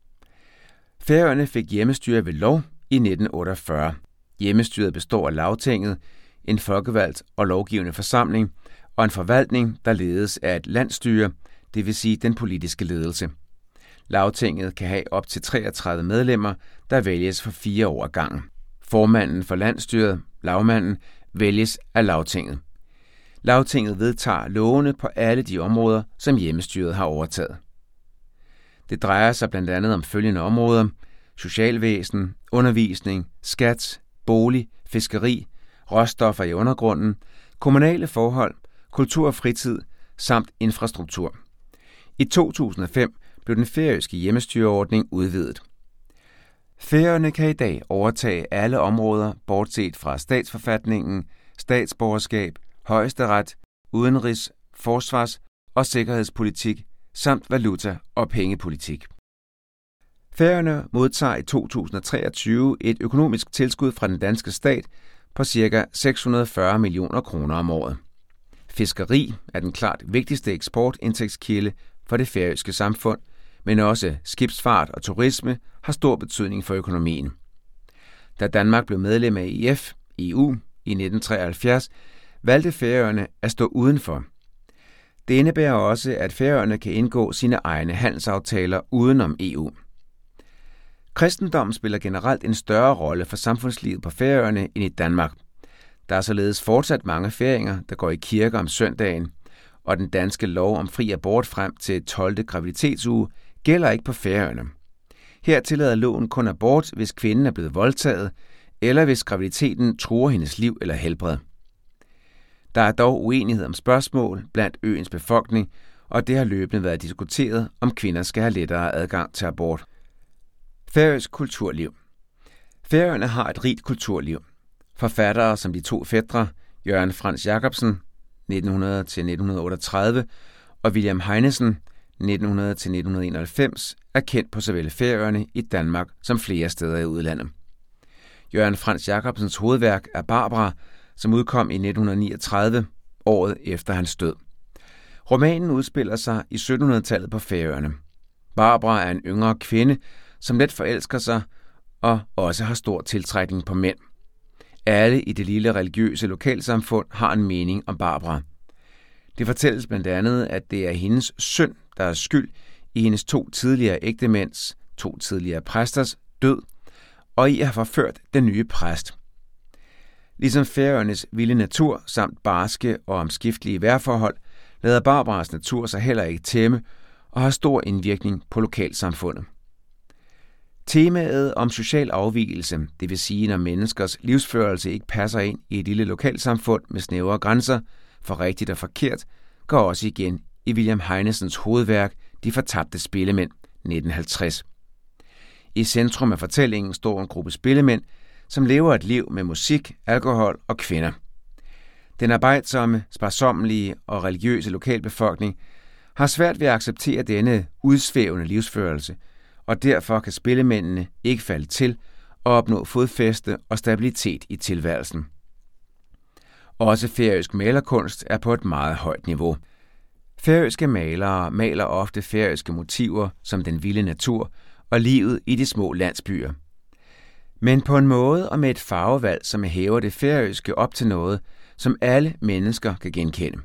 Færøerne fik hjemmestyre ved lov i 1948. Hjemmestyret består af Lagtinget, en folkevalgt og lovgivende forsamling, og en forvaltning, der ledes af et landsstyre, det vil sige den politiske ledelse. Lagtinget kan have op til 33 medlemmer, der vælges for 4 år ad gangen. Formanden for landsstyret, lagmanden, vælges af Lagtinget. Lagtinget vedtager lovene på alle de områder, som hjemmestyret har overtaget. Det drejer sig blandt andet om følgende områder: socialvæsen, undervisning, skat, bolig, fiskeri, råstoffer i undergrunden, kommunale forhold, kultur og fritid samt infrastruktur. I 2005 blev den færøske hjemmestyreordning udvidet. Færøerne kan i dag overtage alle områder, bortset fra statsforfatningen, statsborgerskab, højesteret, udenrigs-, forsvars- og sikkerhedspolitik samt valuta- og pengepolitik. Færøerne modtager i 2023 et økonomisk tilskud fra den danske stat på ca. 640 millioner kroner om året. Fiskeri er den klart vigtigste eksportindtægtskilde for det færøske samfund, men også skibsfart og turisme har stor betydning for økonomien. Da Danmark blev medlem af EF, EU, i 1973, valgte Færøerne at stå udenfor. Det indebærer også, at Færøerne kan indgå sine egne handelsaftaler udenom EU. Kristendommen spiller generelt en større rolle for samfundslivet på Færøerne end i Danmark. Der er således fortsat mange færinger, der går i kirke om søndagen, og den danske lov om fri abort frem til 12. graviditetsuge gælder ikke på Færøerne. Her tillader loven kun abort, hvis kvinden er blevet voldtaget, eller hvis graviditeten truer hendes liv eller helbred. Der er dog uenighed om spørgsmål blandt øens befolkning, og det har løbende været diskuteret, om kvinder skal have lettere adgang til abort. Færøsk kulturliv. Færøerne har et rigt kulturliv. Forfattere som de 2 fætre, Jørgen Frans Jacobsen, 1900-1938, og William Heinesen, 1900-1991, er kendt på såvel Færøerne i Danmark som flere steder i udlandet. Jørgen Frans Jacobsens hovedværk er Barbara, som udkom i 1939, året efter hans død. Romanen udspiller sig i 1700-tallet på Færøerne. Barbara er en yngre kvinde, som let forelsker sig og også har stor tiltrækning på mænd. Alle i det lille religiøse lokalsamfund har en mening om Barbara. Det fortælles blandt andet, at det er hendes synd, der er skyld i hendes 2 tidligere ægtemænds, 2 tidligere præsters død, og i at have forført den nye præst. Ligesom Færøernes vilde natur samt barske og omskiftelige vejrforhold, lader Barbaras natur sig heller ikke tæmme og har stor indvirkning på lokalsamfundet. Temaet om social afvigelse, det vil sige, når menneskers livsførelse ikke passer ind i et lille lokalsamfund med snævre grænser for rigtigt og forkert, går også igen i William Heinesens hovedværk De fortabte spillemænd, 1950. I centrum af fortællingen står en gruppe spillemænd, som lever et liv med musik, alkohol og kvinder. Den arbejdsomme, sparsommelige og religiøse lokalbefolkning har svært ved at acceptere denne udsvævende livsførelse, og derfor kan spillemændene ikke falde til og opnå fodfæste og stabilitet i tilværelsen. Også færøsk malerkunst er på et meget højt niveau. Færøske malere maler ofte færøske motiver som den vilde natur og livet i de små landsbyer. Men på en måde og med et farvevalg, som hæver det færøske op til noget, som alle mennesker kan genkende.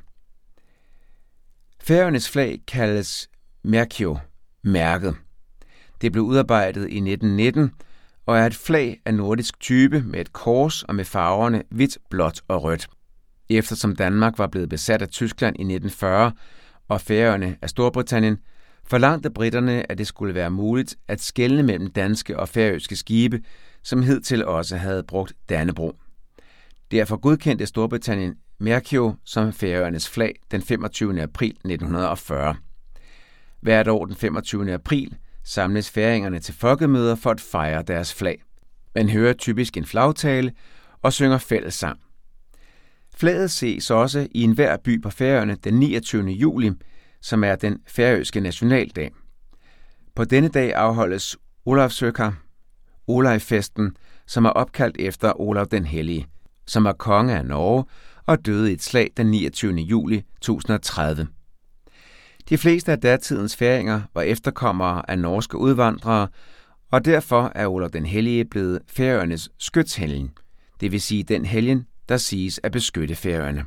Færøernes flag kaldes Merkio, mærket. Det blev udarbejdet i 1919 og er et flag af nordisk type med et kors og med farverne hvidt, blåt og rødt. Eftersom Danmark var blevet besat af Tyskland i 1940 og Færøerne af Storbritannien, forlangte briterne, at det skulle være muligt at skelne mellem danske og færøske skibe, som hidtil også havde brugt Dannebrog. Derfor godkendte Storbritannien Merkio som Færøernes flag den 25. april 1940. Hvert år den 25. april samles færingerne til folkemøder for at fejre deres flag. Man hører typisk en flagtale og synger fællessang. Flaget ses også i enhver by på Færøerne den 29. juli, som er den færøske nationaldag. På denne dag afholdes Olavsøka, Olavfesten, som er opkaldt efter Olav den Hellige, som var konge af Norge og døde i et slag den 29. juli 1030. De fleste af datidens færinger var efterkommere af norske udvandrere, og derfor er Olav den Hellige blevet Færøernes skytshelgen, det vil sige den helgen, der siges at beskytte Færøerne.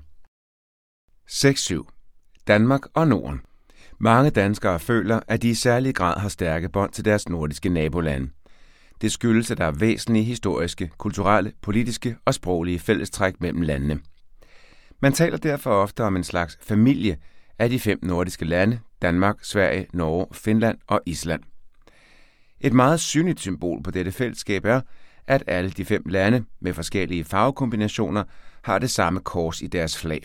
6.7. Danmark og Norden. Mange danskere føler, at de i særlig grad har stærke bånd til deres nordiske nabolande. Det skyldes, at der er væsentlige historiske, kulturelle, politiske og sproglige fællestræk mellem landene. Man taler derfor ofte om en slags familie af de 5 nordiske lande, Danmark, Sverige, Norge, Finland og Island. Et meget synligt symbol på dette fællesskab er, at alle de 5 lande med forskellige farvekombinationer har det samme kors i deres flag.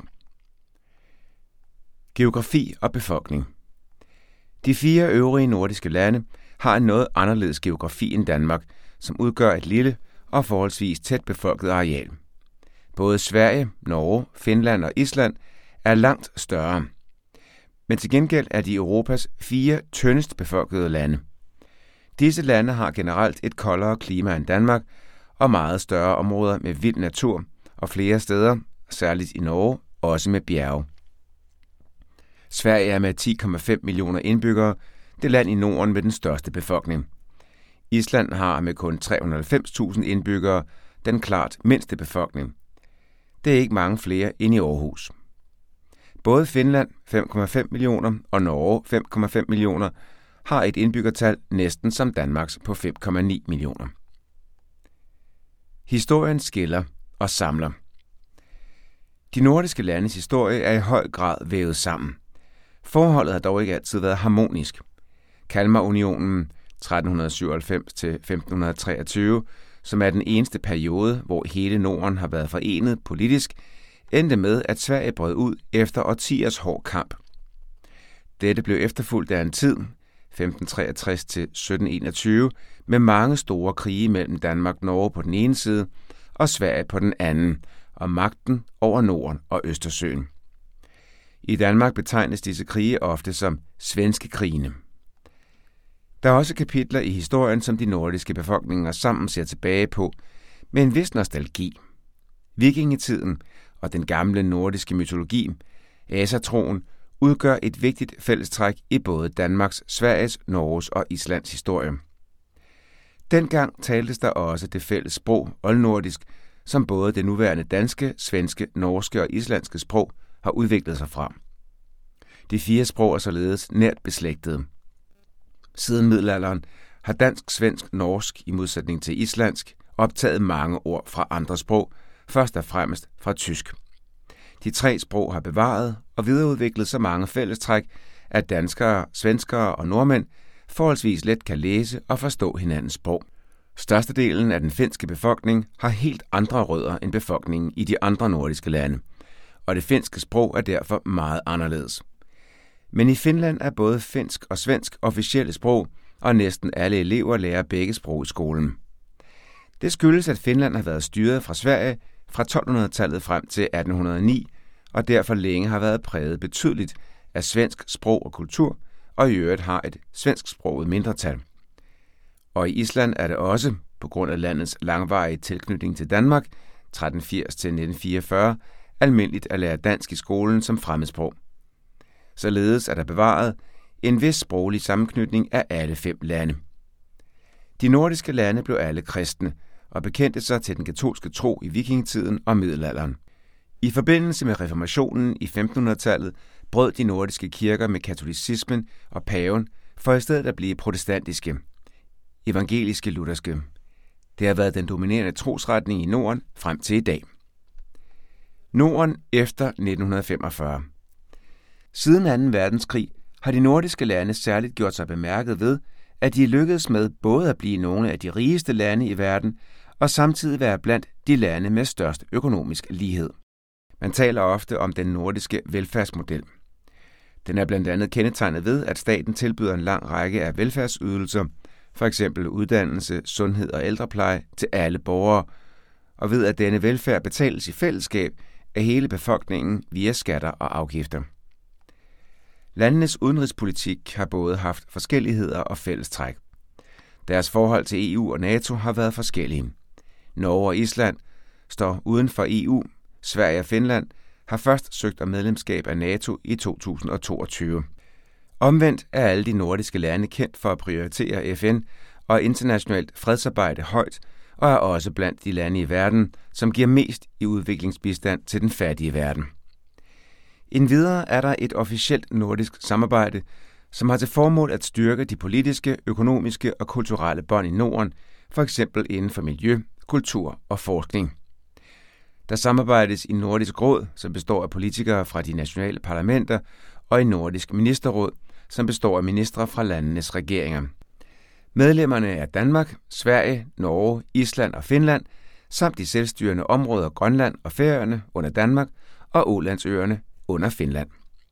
Geografi og befolkning. De 4 øvrige nordiske lande har en noget anderledes geografi end Danmark, som udgør et lille og forholdsvis tæt befolket areal. Både Sverige, Norge, Finland og Island er langt større. Men til gengæld er de Europas 4 tyndest befolkede lande. Disse lande har generelt et koldere klima end Danmark og meget større områder med vild natur og flere steder, særligt i Norge, også med bjerge. Sverige er med 10,5 millioner indbyggere det land i Norden med den største befolkning. Island har med kun 390.000 indbyggere den klart mindste befolkning. Det er ikke mange flere end i Aarhus. Både Finland 5,5 millioner og Norge 5,5 millioner har et indbyggertal næsten som Danmarks på 5,9 millioner. Historien skiller og samler. De nordiske landes historie er i høj grad vævet sammen. Forholdet har dog ikke altid været harmonisk. Kalmarunionen 1397-1523, som er den eneste periode, hvor hele Norden har været forenet politisk, endte med, at Sverige brød ud efter årtiers hård kamp. Dette blev efterfulgt af en tid, 1563-1721, med mange store krige mellem Danmark og Norge på den ene side og Sverige på den anden, og magten over Norden og Østersøen. I Danmark betegnes disse krige ofte som svenske krigene. Der er også kapitler i historien, som de nordiske befolkninger sammen ser tilbage på med en vis nostalgi. Vikingetiden og den gamle nordiske mytologi, asatroen, udgør et vigtigt fællestræk i både Danmarks, Sveriges, Norges og Islands historie. Dengang taltes der også det fælles sprog, oldnordisk, som både det nuværende danske, svenske, norske og islandske sprog har udviklet sig fra. De 4 sprog er således nært beslægtede. Siden middelalderen har dansk, svensk, norsk i modsætning til islandsk optaget mange ord fra andre sprog, først og fremmest fra tysk. De 3 sprog har bevaret og videreudviklet så mange fællestræk, at danskere, svenskere og nordmænd forholdsvis let kan læse og forstå hinandens sprog. Størstedelen af den finske befolkning har helt andre rødder end befolkningen i de andre nordiske lande, og det finske sprog er derfor meget anderledes. Men i Finland er både finsk og svensk officielle sprog, og næsten alle elever lærer begge sprog i skolen. Det skyldes, at Finland har været styret fra Sverige fra 1200-tallet frem til 1809, og derfor længe har været præget betydeligt af svensk sprog og kultur, og i øvrigt har et svensksproget mindretal. Og i Island er det også, på grund af landets langvarige tilknytning til Danmark, 1380-1944, almindeligt at lære dansk i skolen som fremmedsprog. Således er der bevaret en vis sproglig sammenknytning af alle 5 lande. De nordiske lande blev alle kristne og bekendte sig til den katolske tro i vikingetiden og middelalderen. I forbindelse med reformationen i 1500-tallet brød de nordiske kirker med katolicismen og paven for i stedet at blive protestantiske, evangeliske lutherske. Det har været den dominerende trosretning i Norden frem til i dag. Norden efter 1945. Siden 2. verdenskrig har de nordiske lande særligt gjort sig bemærket ved, at de lykkedes med både at blive nogle af de rigeste lande i verden og samtidig være blandt de lande med størst økonomisk lighed. Man taler ofte om den nordiske velfærdsmodel. Den er blandt andet kendetegnet ved, at staten tilbyder en lang række af velfærdsydelser, f.eks. uddannelse, sundhed og ældrepleje til alle borgere, og ved at denne velfærd betales i fællesskab af hele befolkningen via skatter og afgifter. Landenes udenrigspolitik har både haft forskelligheder og fællestræk. Deres forhold til EU og NATO har været forskellige. Norge og Island står uden for EU. Sverige og Finland har først søgt om medlemskab af NATO i 2022. Omvendt er alle de nordiske lande kendt for at prioritere FN og internationalt fredsarbejde højt, og er også blandt de lande i verden, som giver mest i udviklingsbistand til den fattige verden. Endvidere er der et officielt nordisk samarbejde, som har til formål at styrke de politiske, økonomiske og kulturelle bånd i Norden, f.eks. inden for miljø, kultur og forskning. Der samarbejdes i Nordisk Råd, som består af politikere fra de nationale parlamenter, og i Nordisk Ministerråd, som består af ministre fra landenes regeringer. Medlemmerne er Danmark, Sverige, Norge, Island og Finland, samt de selvstyrende områder Grønland og Færøerne under Danmark og Ålandsøerne under Finland.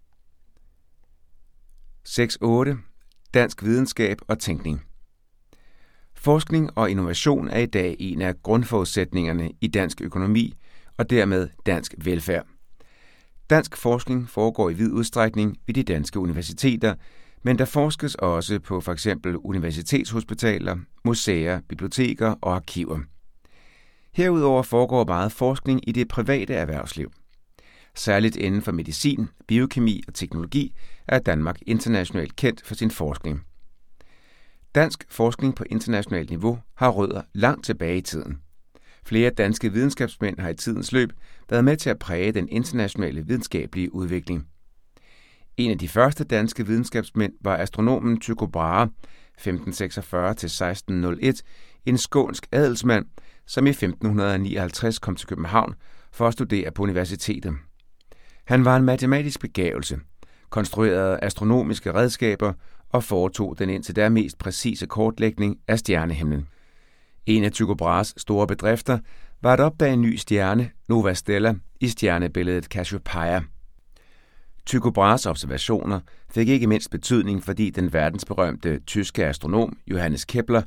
6.8. Dansk videnskab og tænkning. Forskning og innovation er i dag en af grundforudsætningerne i dansk økonomi og dermed dansk velfærd. Dansk forskning foregår i vid udstrækning ved de danske universiteter, men der forskes også på f.eks. universitetshospitaler, museer, biblioteker og arkiver. Herudover foregår meget forskning i det private erhvervsliv. Særligt inden for medicin, biokemi og teknologi er Danmark internationalt kendt for sin forskning. Dansk forskning på internationalt niveau har rødder langt tilbage i tiden. Flere danske videnskabsmænd har i tidens løb været med til at præge den internationale videnskabelige udvikling. En af de første danske videnskabsmænd var astronomen Tycho Brahe, 1546-1601, en skånsk adelsmand, som i 1559 kom til København for at studere på universitetet. Han var en matematisk begavelse, konstruerede astronomiske redskaber og foretog den indtil da mest præcise kortlægning af stjernehimlen. En af Tycho Brahes store bedrifter var at opdage en ny stjerne, Nova Stella, i stjernebilledet Cassiopeia. Tycho Brahes observationer fik ikke mindst betydning, fordi den verdensberømte tyske astronom Johannes Kepler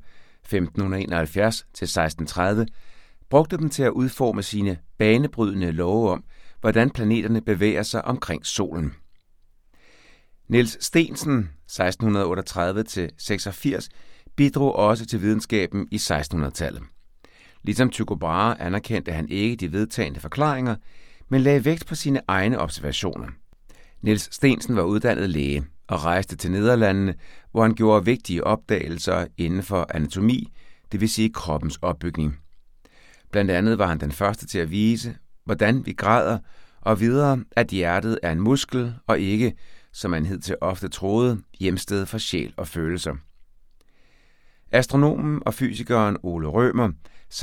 1571-1630 brugte dem til at udforme sine banebrydende love om, hvordan planeterne bevæger sig omkring solen. Niels Steensen 1638-86 bidrog også til videnskaben i 1600-tallet. Ligesom Tycho Brahe anerkendte han ikke de vedtagne forklaringer, men lagde vægt på sine egne observationer. Niels Steensen var uddannet læge og rejste til Nederlandene, hvor han gjorde vigtige opdagelser inden for anatomi, det vil sige kroppens opbygning. Blandt andet var han den første til at vise, hvordan vi græder, og videre, at hjertet er en muskel og ikke, som man hidtil ofte troede, hjemsted for sjæl og følelser. Astronomen og fysikeren Ole Rømer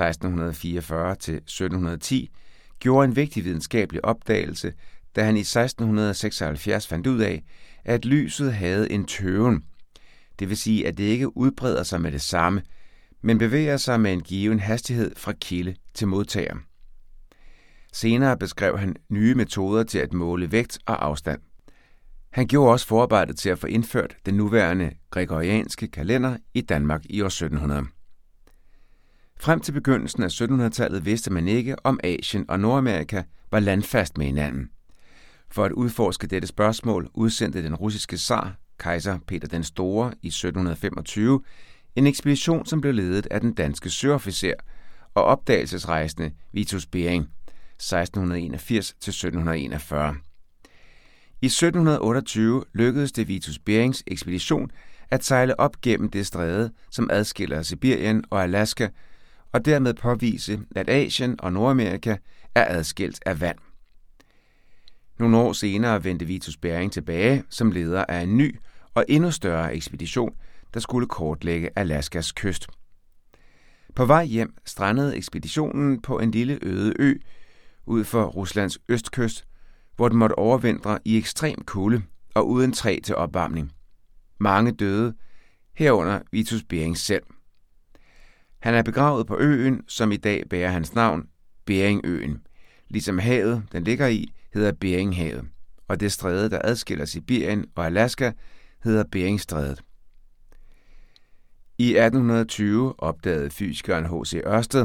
1644-1710 gjorde en vigtig videnskabelig opdagelse, da han i 1676 fandt ud af, at lyset havde en tøven. Det vil sige, at det ikke udbreder sig med det samme, men bevæger sig med en given hastighed fra kilde til modtager. Senere beskrev han nye metoder til at måle vægt og afstand. Han gjorde også forarbejdet til at få indført den nuværende gregorianske kalender i Danmark i år 1700. Frem til begyndelsen af 1700-tallet vidste man ikke, om Asien og Nordamerika var landfast med hinanden. For at udforske dette spørgsmål udsendte den russiske zar, kejser Peter den Store, i 1725 en ekspedition, som blev ledet af den danske søofficer og opdagelsesrejsende Vitus Bering 1681-1741. I 1728 lykkedes det Vitus Berings ekspedition at sejle op gennem det stræde, som adskiller Sibirien og Alaska, og dermed påvise, at Asien og Nordamerika er adskilt af vand. Nogle år senere vendte Vitus Bering tilbage som leder af en ny og endnu større ekspedition, der skulle kortlægge Alaskas kyst. På vej hjem strandede ekspeditionen på en lille øde ø ud for Ruslands østkyst, hvor den måtte overvintre i ekstrem kulde og uden træ til opvarmning. Mange døde, herunder Vitus Bering selv. Han er begravet på øen, som i dag bærer hans navn, Beringøen, ligesom havet, den ligger i, hedder Beringhavet, og det stræde, der adskiller Sibirien og Alaska, hedder Beringstrædet. I 1820 opdagede fysikeren H.C. Ørsted,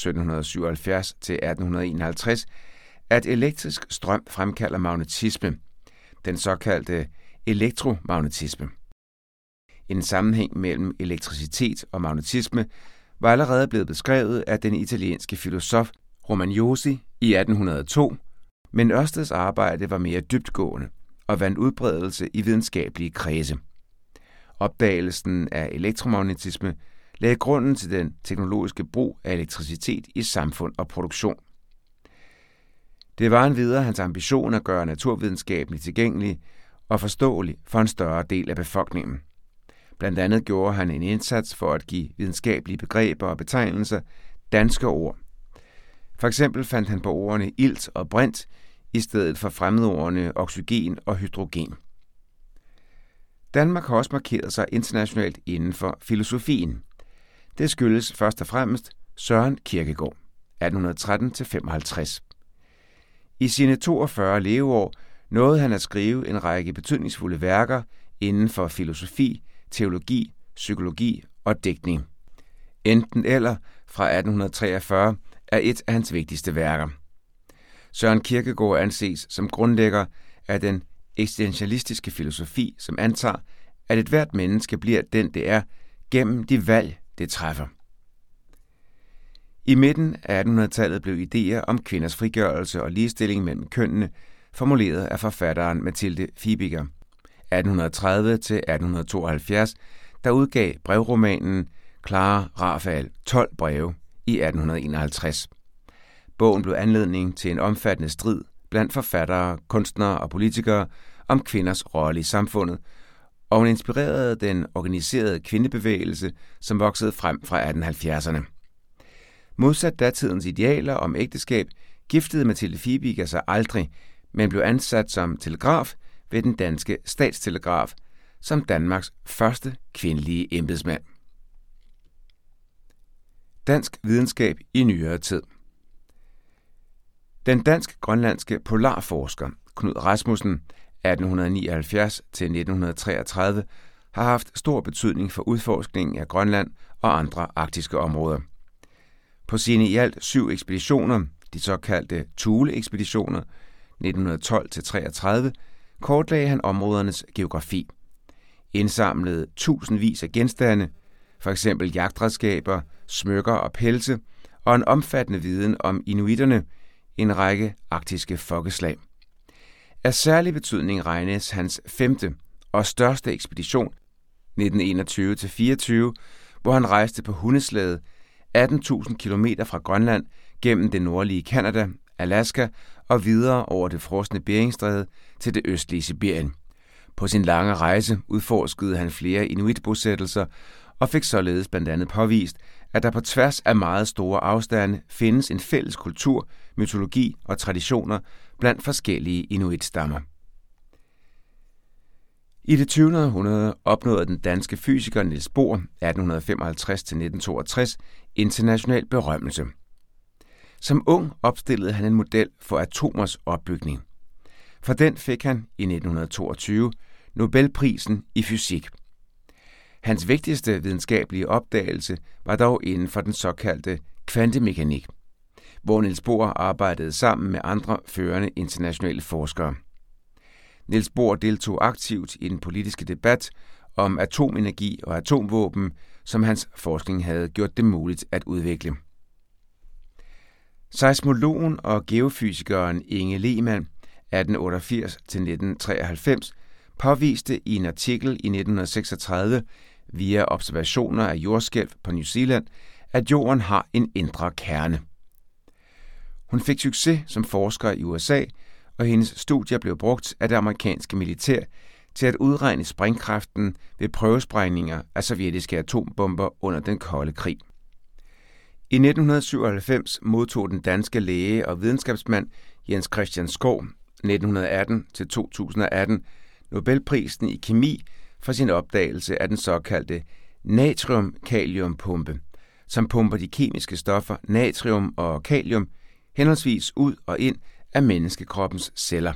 1777-1851, at elektrisk strøm fremkalder magnetisme, den såkaldte elektromagnetisme. En sammenhæng mellem elektricitet og magnetisme var allerede blevet beskrevet af den italienske filosof Romagnosi i 1802, men Ørsteds arbejde var mere dybtgående og vandt udbredelse i videnskabelige kredse. Opdagelsen af elektromagnetisme lagde grunden til den teknologiske brug af elektricitet i samfund og produktion. Det var endvidere hans ambition at gøre naturvidenskaben tilgængelig og forståelig for en større del af befolkningen. Blandt andet gjorde han en indsats for at give videnskabelige begreber og betegnelser danske ord. For eksempel fandt han på ordene ilt og brint i stedet for fremmedordene oxygen og hydrogen. Danmark har også markeret sig internationalt inden for filosofien. Det skyldes først og fremmest Søren Kierkegaard, 1813-55. I sine 42 leveår nåede han at skrive en række betydningsfulde værker inden for filosofi, teologi, psykologi og digtning. Enten eller fra 1843 er et af hans vigtigste værker. Søren Kierkegaard anses som grundlægger af den eksistentialistiske filosofi, som antager, at et hvert menneske bliver den, det er, gennem de valg, det træffer. I midten af 1800-tallet blev idéer om kvinders frigørelse og ligestilling mellem kønnene formuleret af forfatteren Mathilde Fibiger, 1830-1872, der udgav brevromanen Clara Rafael 12 breve i 1851. Bogen blev anledning til en omfattende strid blandt forfattere, kunstnere og politikere om kvinders rolle i samfundet, og hun inspirerede den organiserede kvindebevægelse, som voksede frem fra 1870'erne. Modsat datidens idealer om ægteskab, giftede Mathilde Fibiger sig aldrig, men blev ansat som telegraf ved den danske statstelegraf, som Danmarks første kvindelige embedsmand. Dansk videnskab i nyere tid. Den dansk-grønlandske polarforsker Knud Rasmussen 1879-1933 har haft stor betydning for udforskningen af Grønland og andre arktiske områder. På sine i alt 7 ekspeditioner, de såkaldte Thule-ekspeditioner 1912-33, kortlagde han områdernes geografi, indsamlede tusindvis af genstande, f.eks. jagtredskaber, smykker og pelse, og en omfattende viden om inuitterne, en række arktiske folkeslag. Af særlig betydning regnes hans 5. og største ekspedition, 1921-24, hvor han rejste på hundeslæde 18.000 km fra Grønland gennem det nordlige Canada, Alaska og videre over det frosne Beringstræde til det østlige Sibirien. På sin lange rejse udforskede han flere inuitbosættelser og fik således blandt andet påvist, at der på tværs af meget store afstande findes en fælles kultur, mytologi og traditioner blandt forskellige inuitstammer. I det 20. århundrede opnåede den danske fysiker Niels Bohr 1855-1962 international berømmelse. Som ung opstillede han en model for atomers opbygning. For den fik han i 1922 Nobelprisen i fysik. Hans vigtigste videnskabelige opdagelse var dog inden for den såkaldte kvantemekanik, hvor Niels Bohr arbejdede sammen med andre førende internationale forskere. Niels Bohr deltog aktivt i den politiske debat om atomenergi og atomvåben, som hans forskning havde gjort det muligt at udvikle. Seismologen og geofysikeren Inge Lehmann 1888-1993 påviste i en artikel i 1936 via observationer af jordskælv på New Zealand, at jorden har en indre kerne. Hun fik succes som forsker i USA, og hendes studier blev brugt af det amerikanske militær til at udregne sprængkraften ved prøvesprængninger af sovjetiske atombomber under den kolde krig. I 1997 modtog den danske læge og videnskabsmand Jens Christian Skov 1918-2018 Nobelprisen i kemi for sin opdagelse af den såkaldte natrium-kaliumpumpe, som pumper de kemiske stoffer natrium og kalium henholdsvis ud og ind af menneskekroppens celler.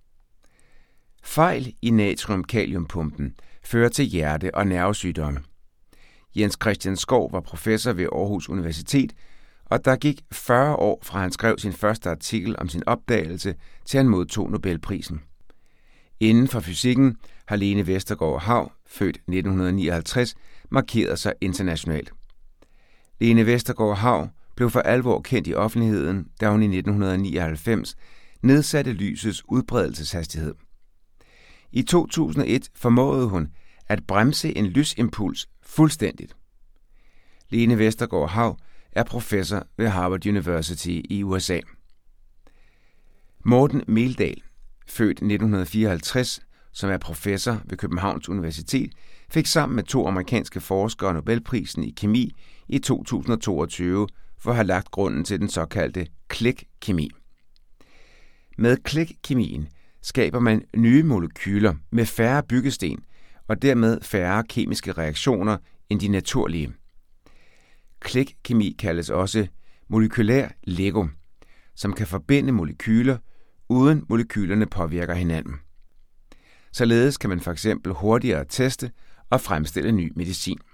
Fejl i natrium-kaliumpumpen fører til hjerte- og nervesygdomme. Jens Christian Skov var professor ved Aarhus Universitet, og der gik 40 år fra han skrev sin første artikel om sin opdagelse, til han modtog Nobelprisen. Inden for fysikken har Lene Vestergaard Hau, født 1959, markeret sig internationalt. Lene Vestergaard Hau blev for alvor kendt i offentligheden, da hun i 1999 nedsatte lysets udbredelseshastighed. I 2001 formåede hun at bremse en lysimpuls fuldstændigt. Lene Vestergaard Hau er professor ved Harvard University i USA. Morten Meldal, født 1954, som er professor ved Københavns Universitet, fik sammen med 2 amerikanske forskere Nobelprisen i kemi i 2022 for at have lagt grunden til den såkaldte klik-kemi. Med klik-kemien skaber man nye molekyler med færre byggesten og dermed færre kemiske reaktioner end de naturlige. Klik-kemi kaldes også molekylær Lego, som kan forbinde molekyler, uden molekylerne påvirker hinanden. Således kan man f.eks. hurtigere teste og fremstille ny medicin.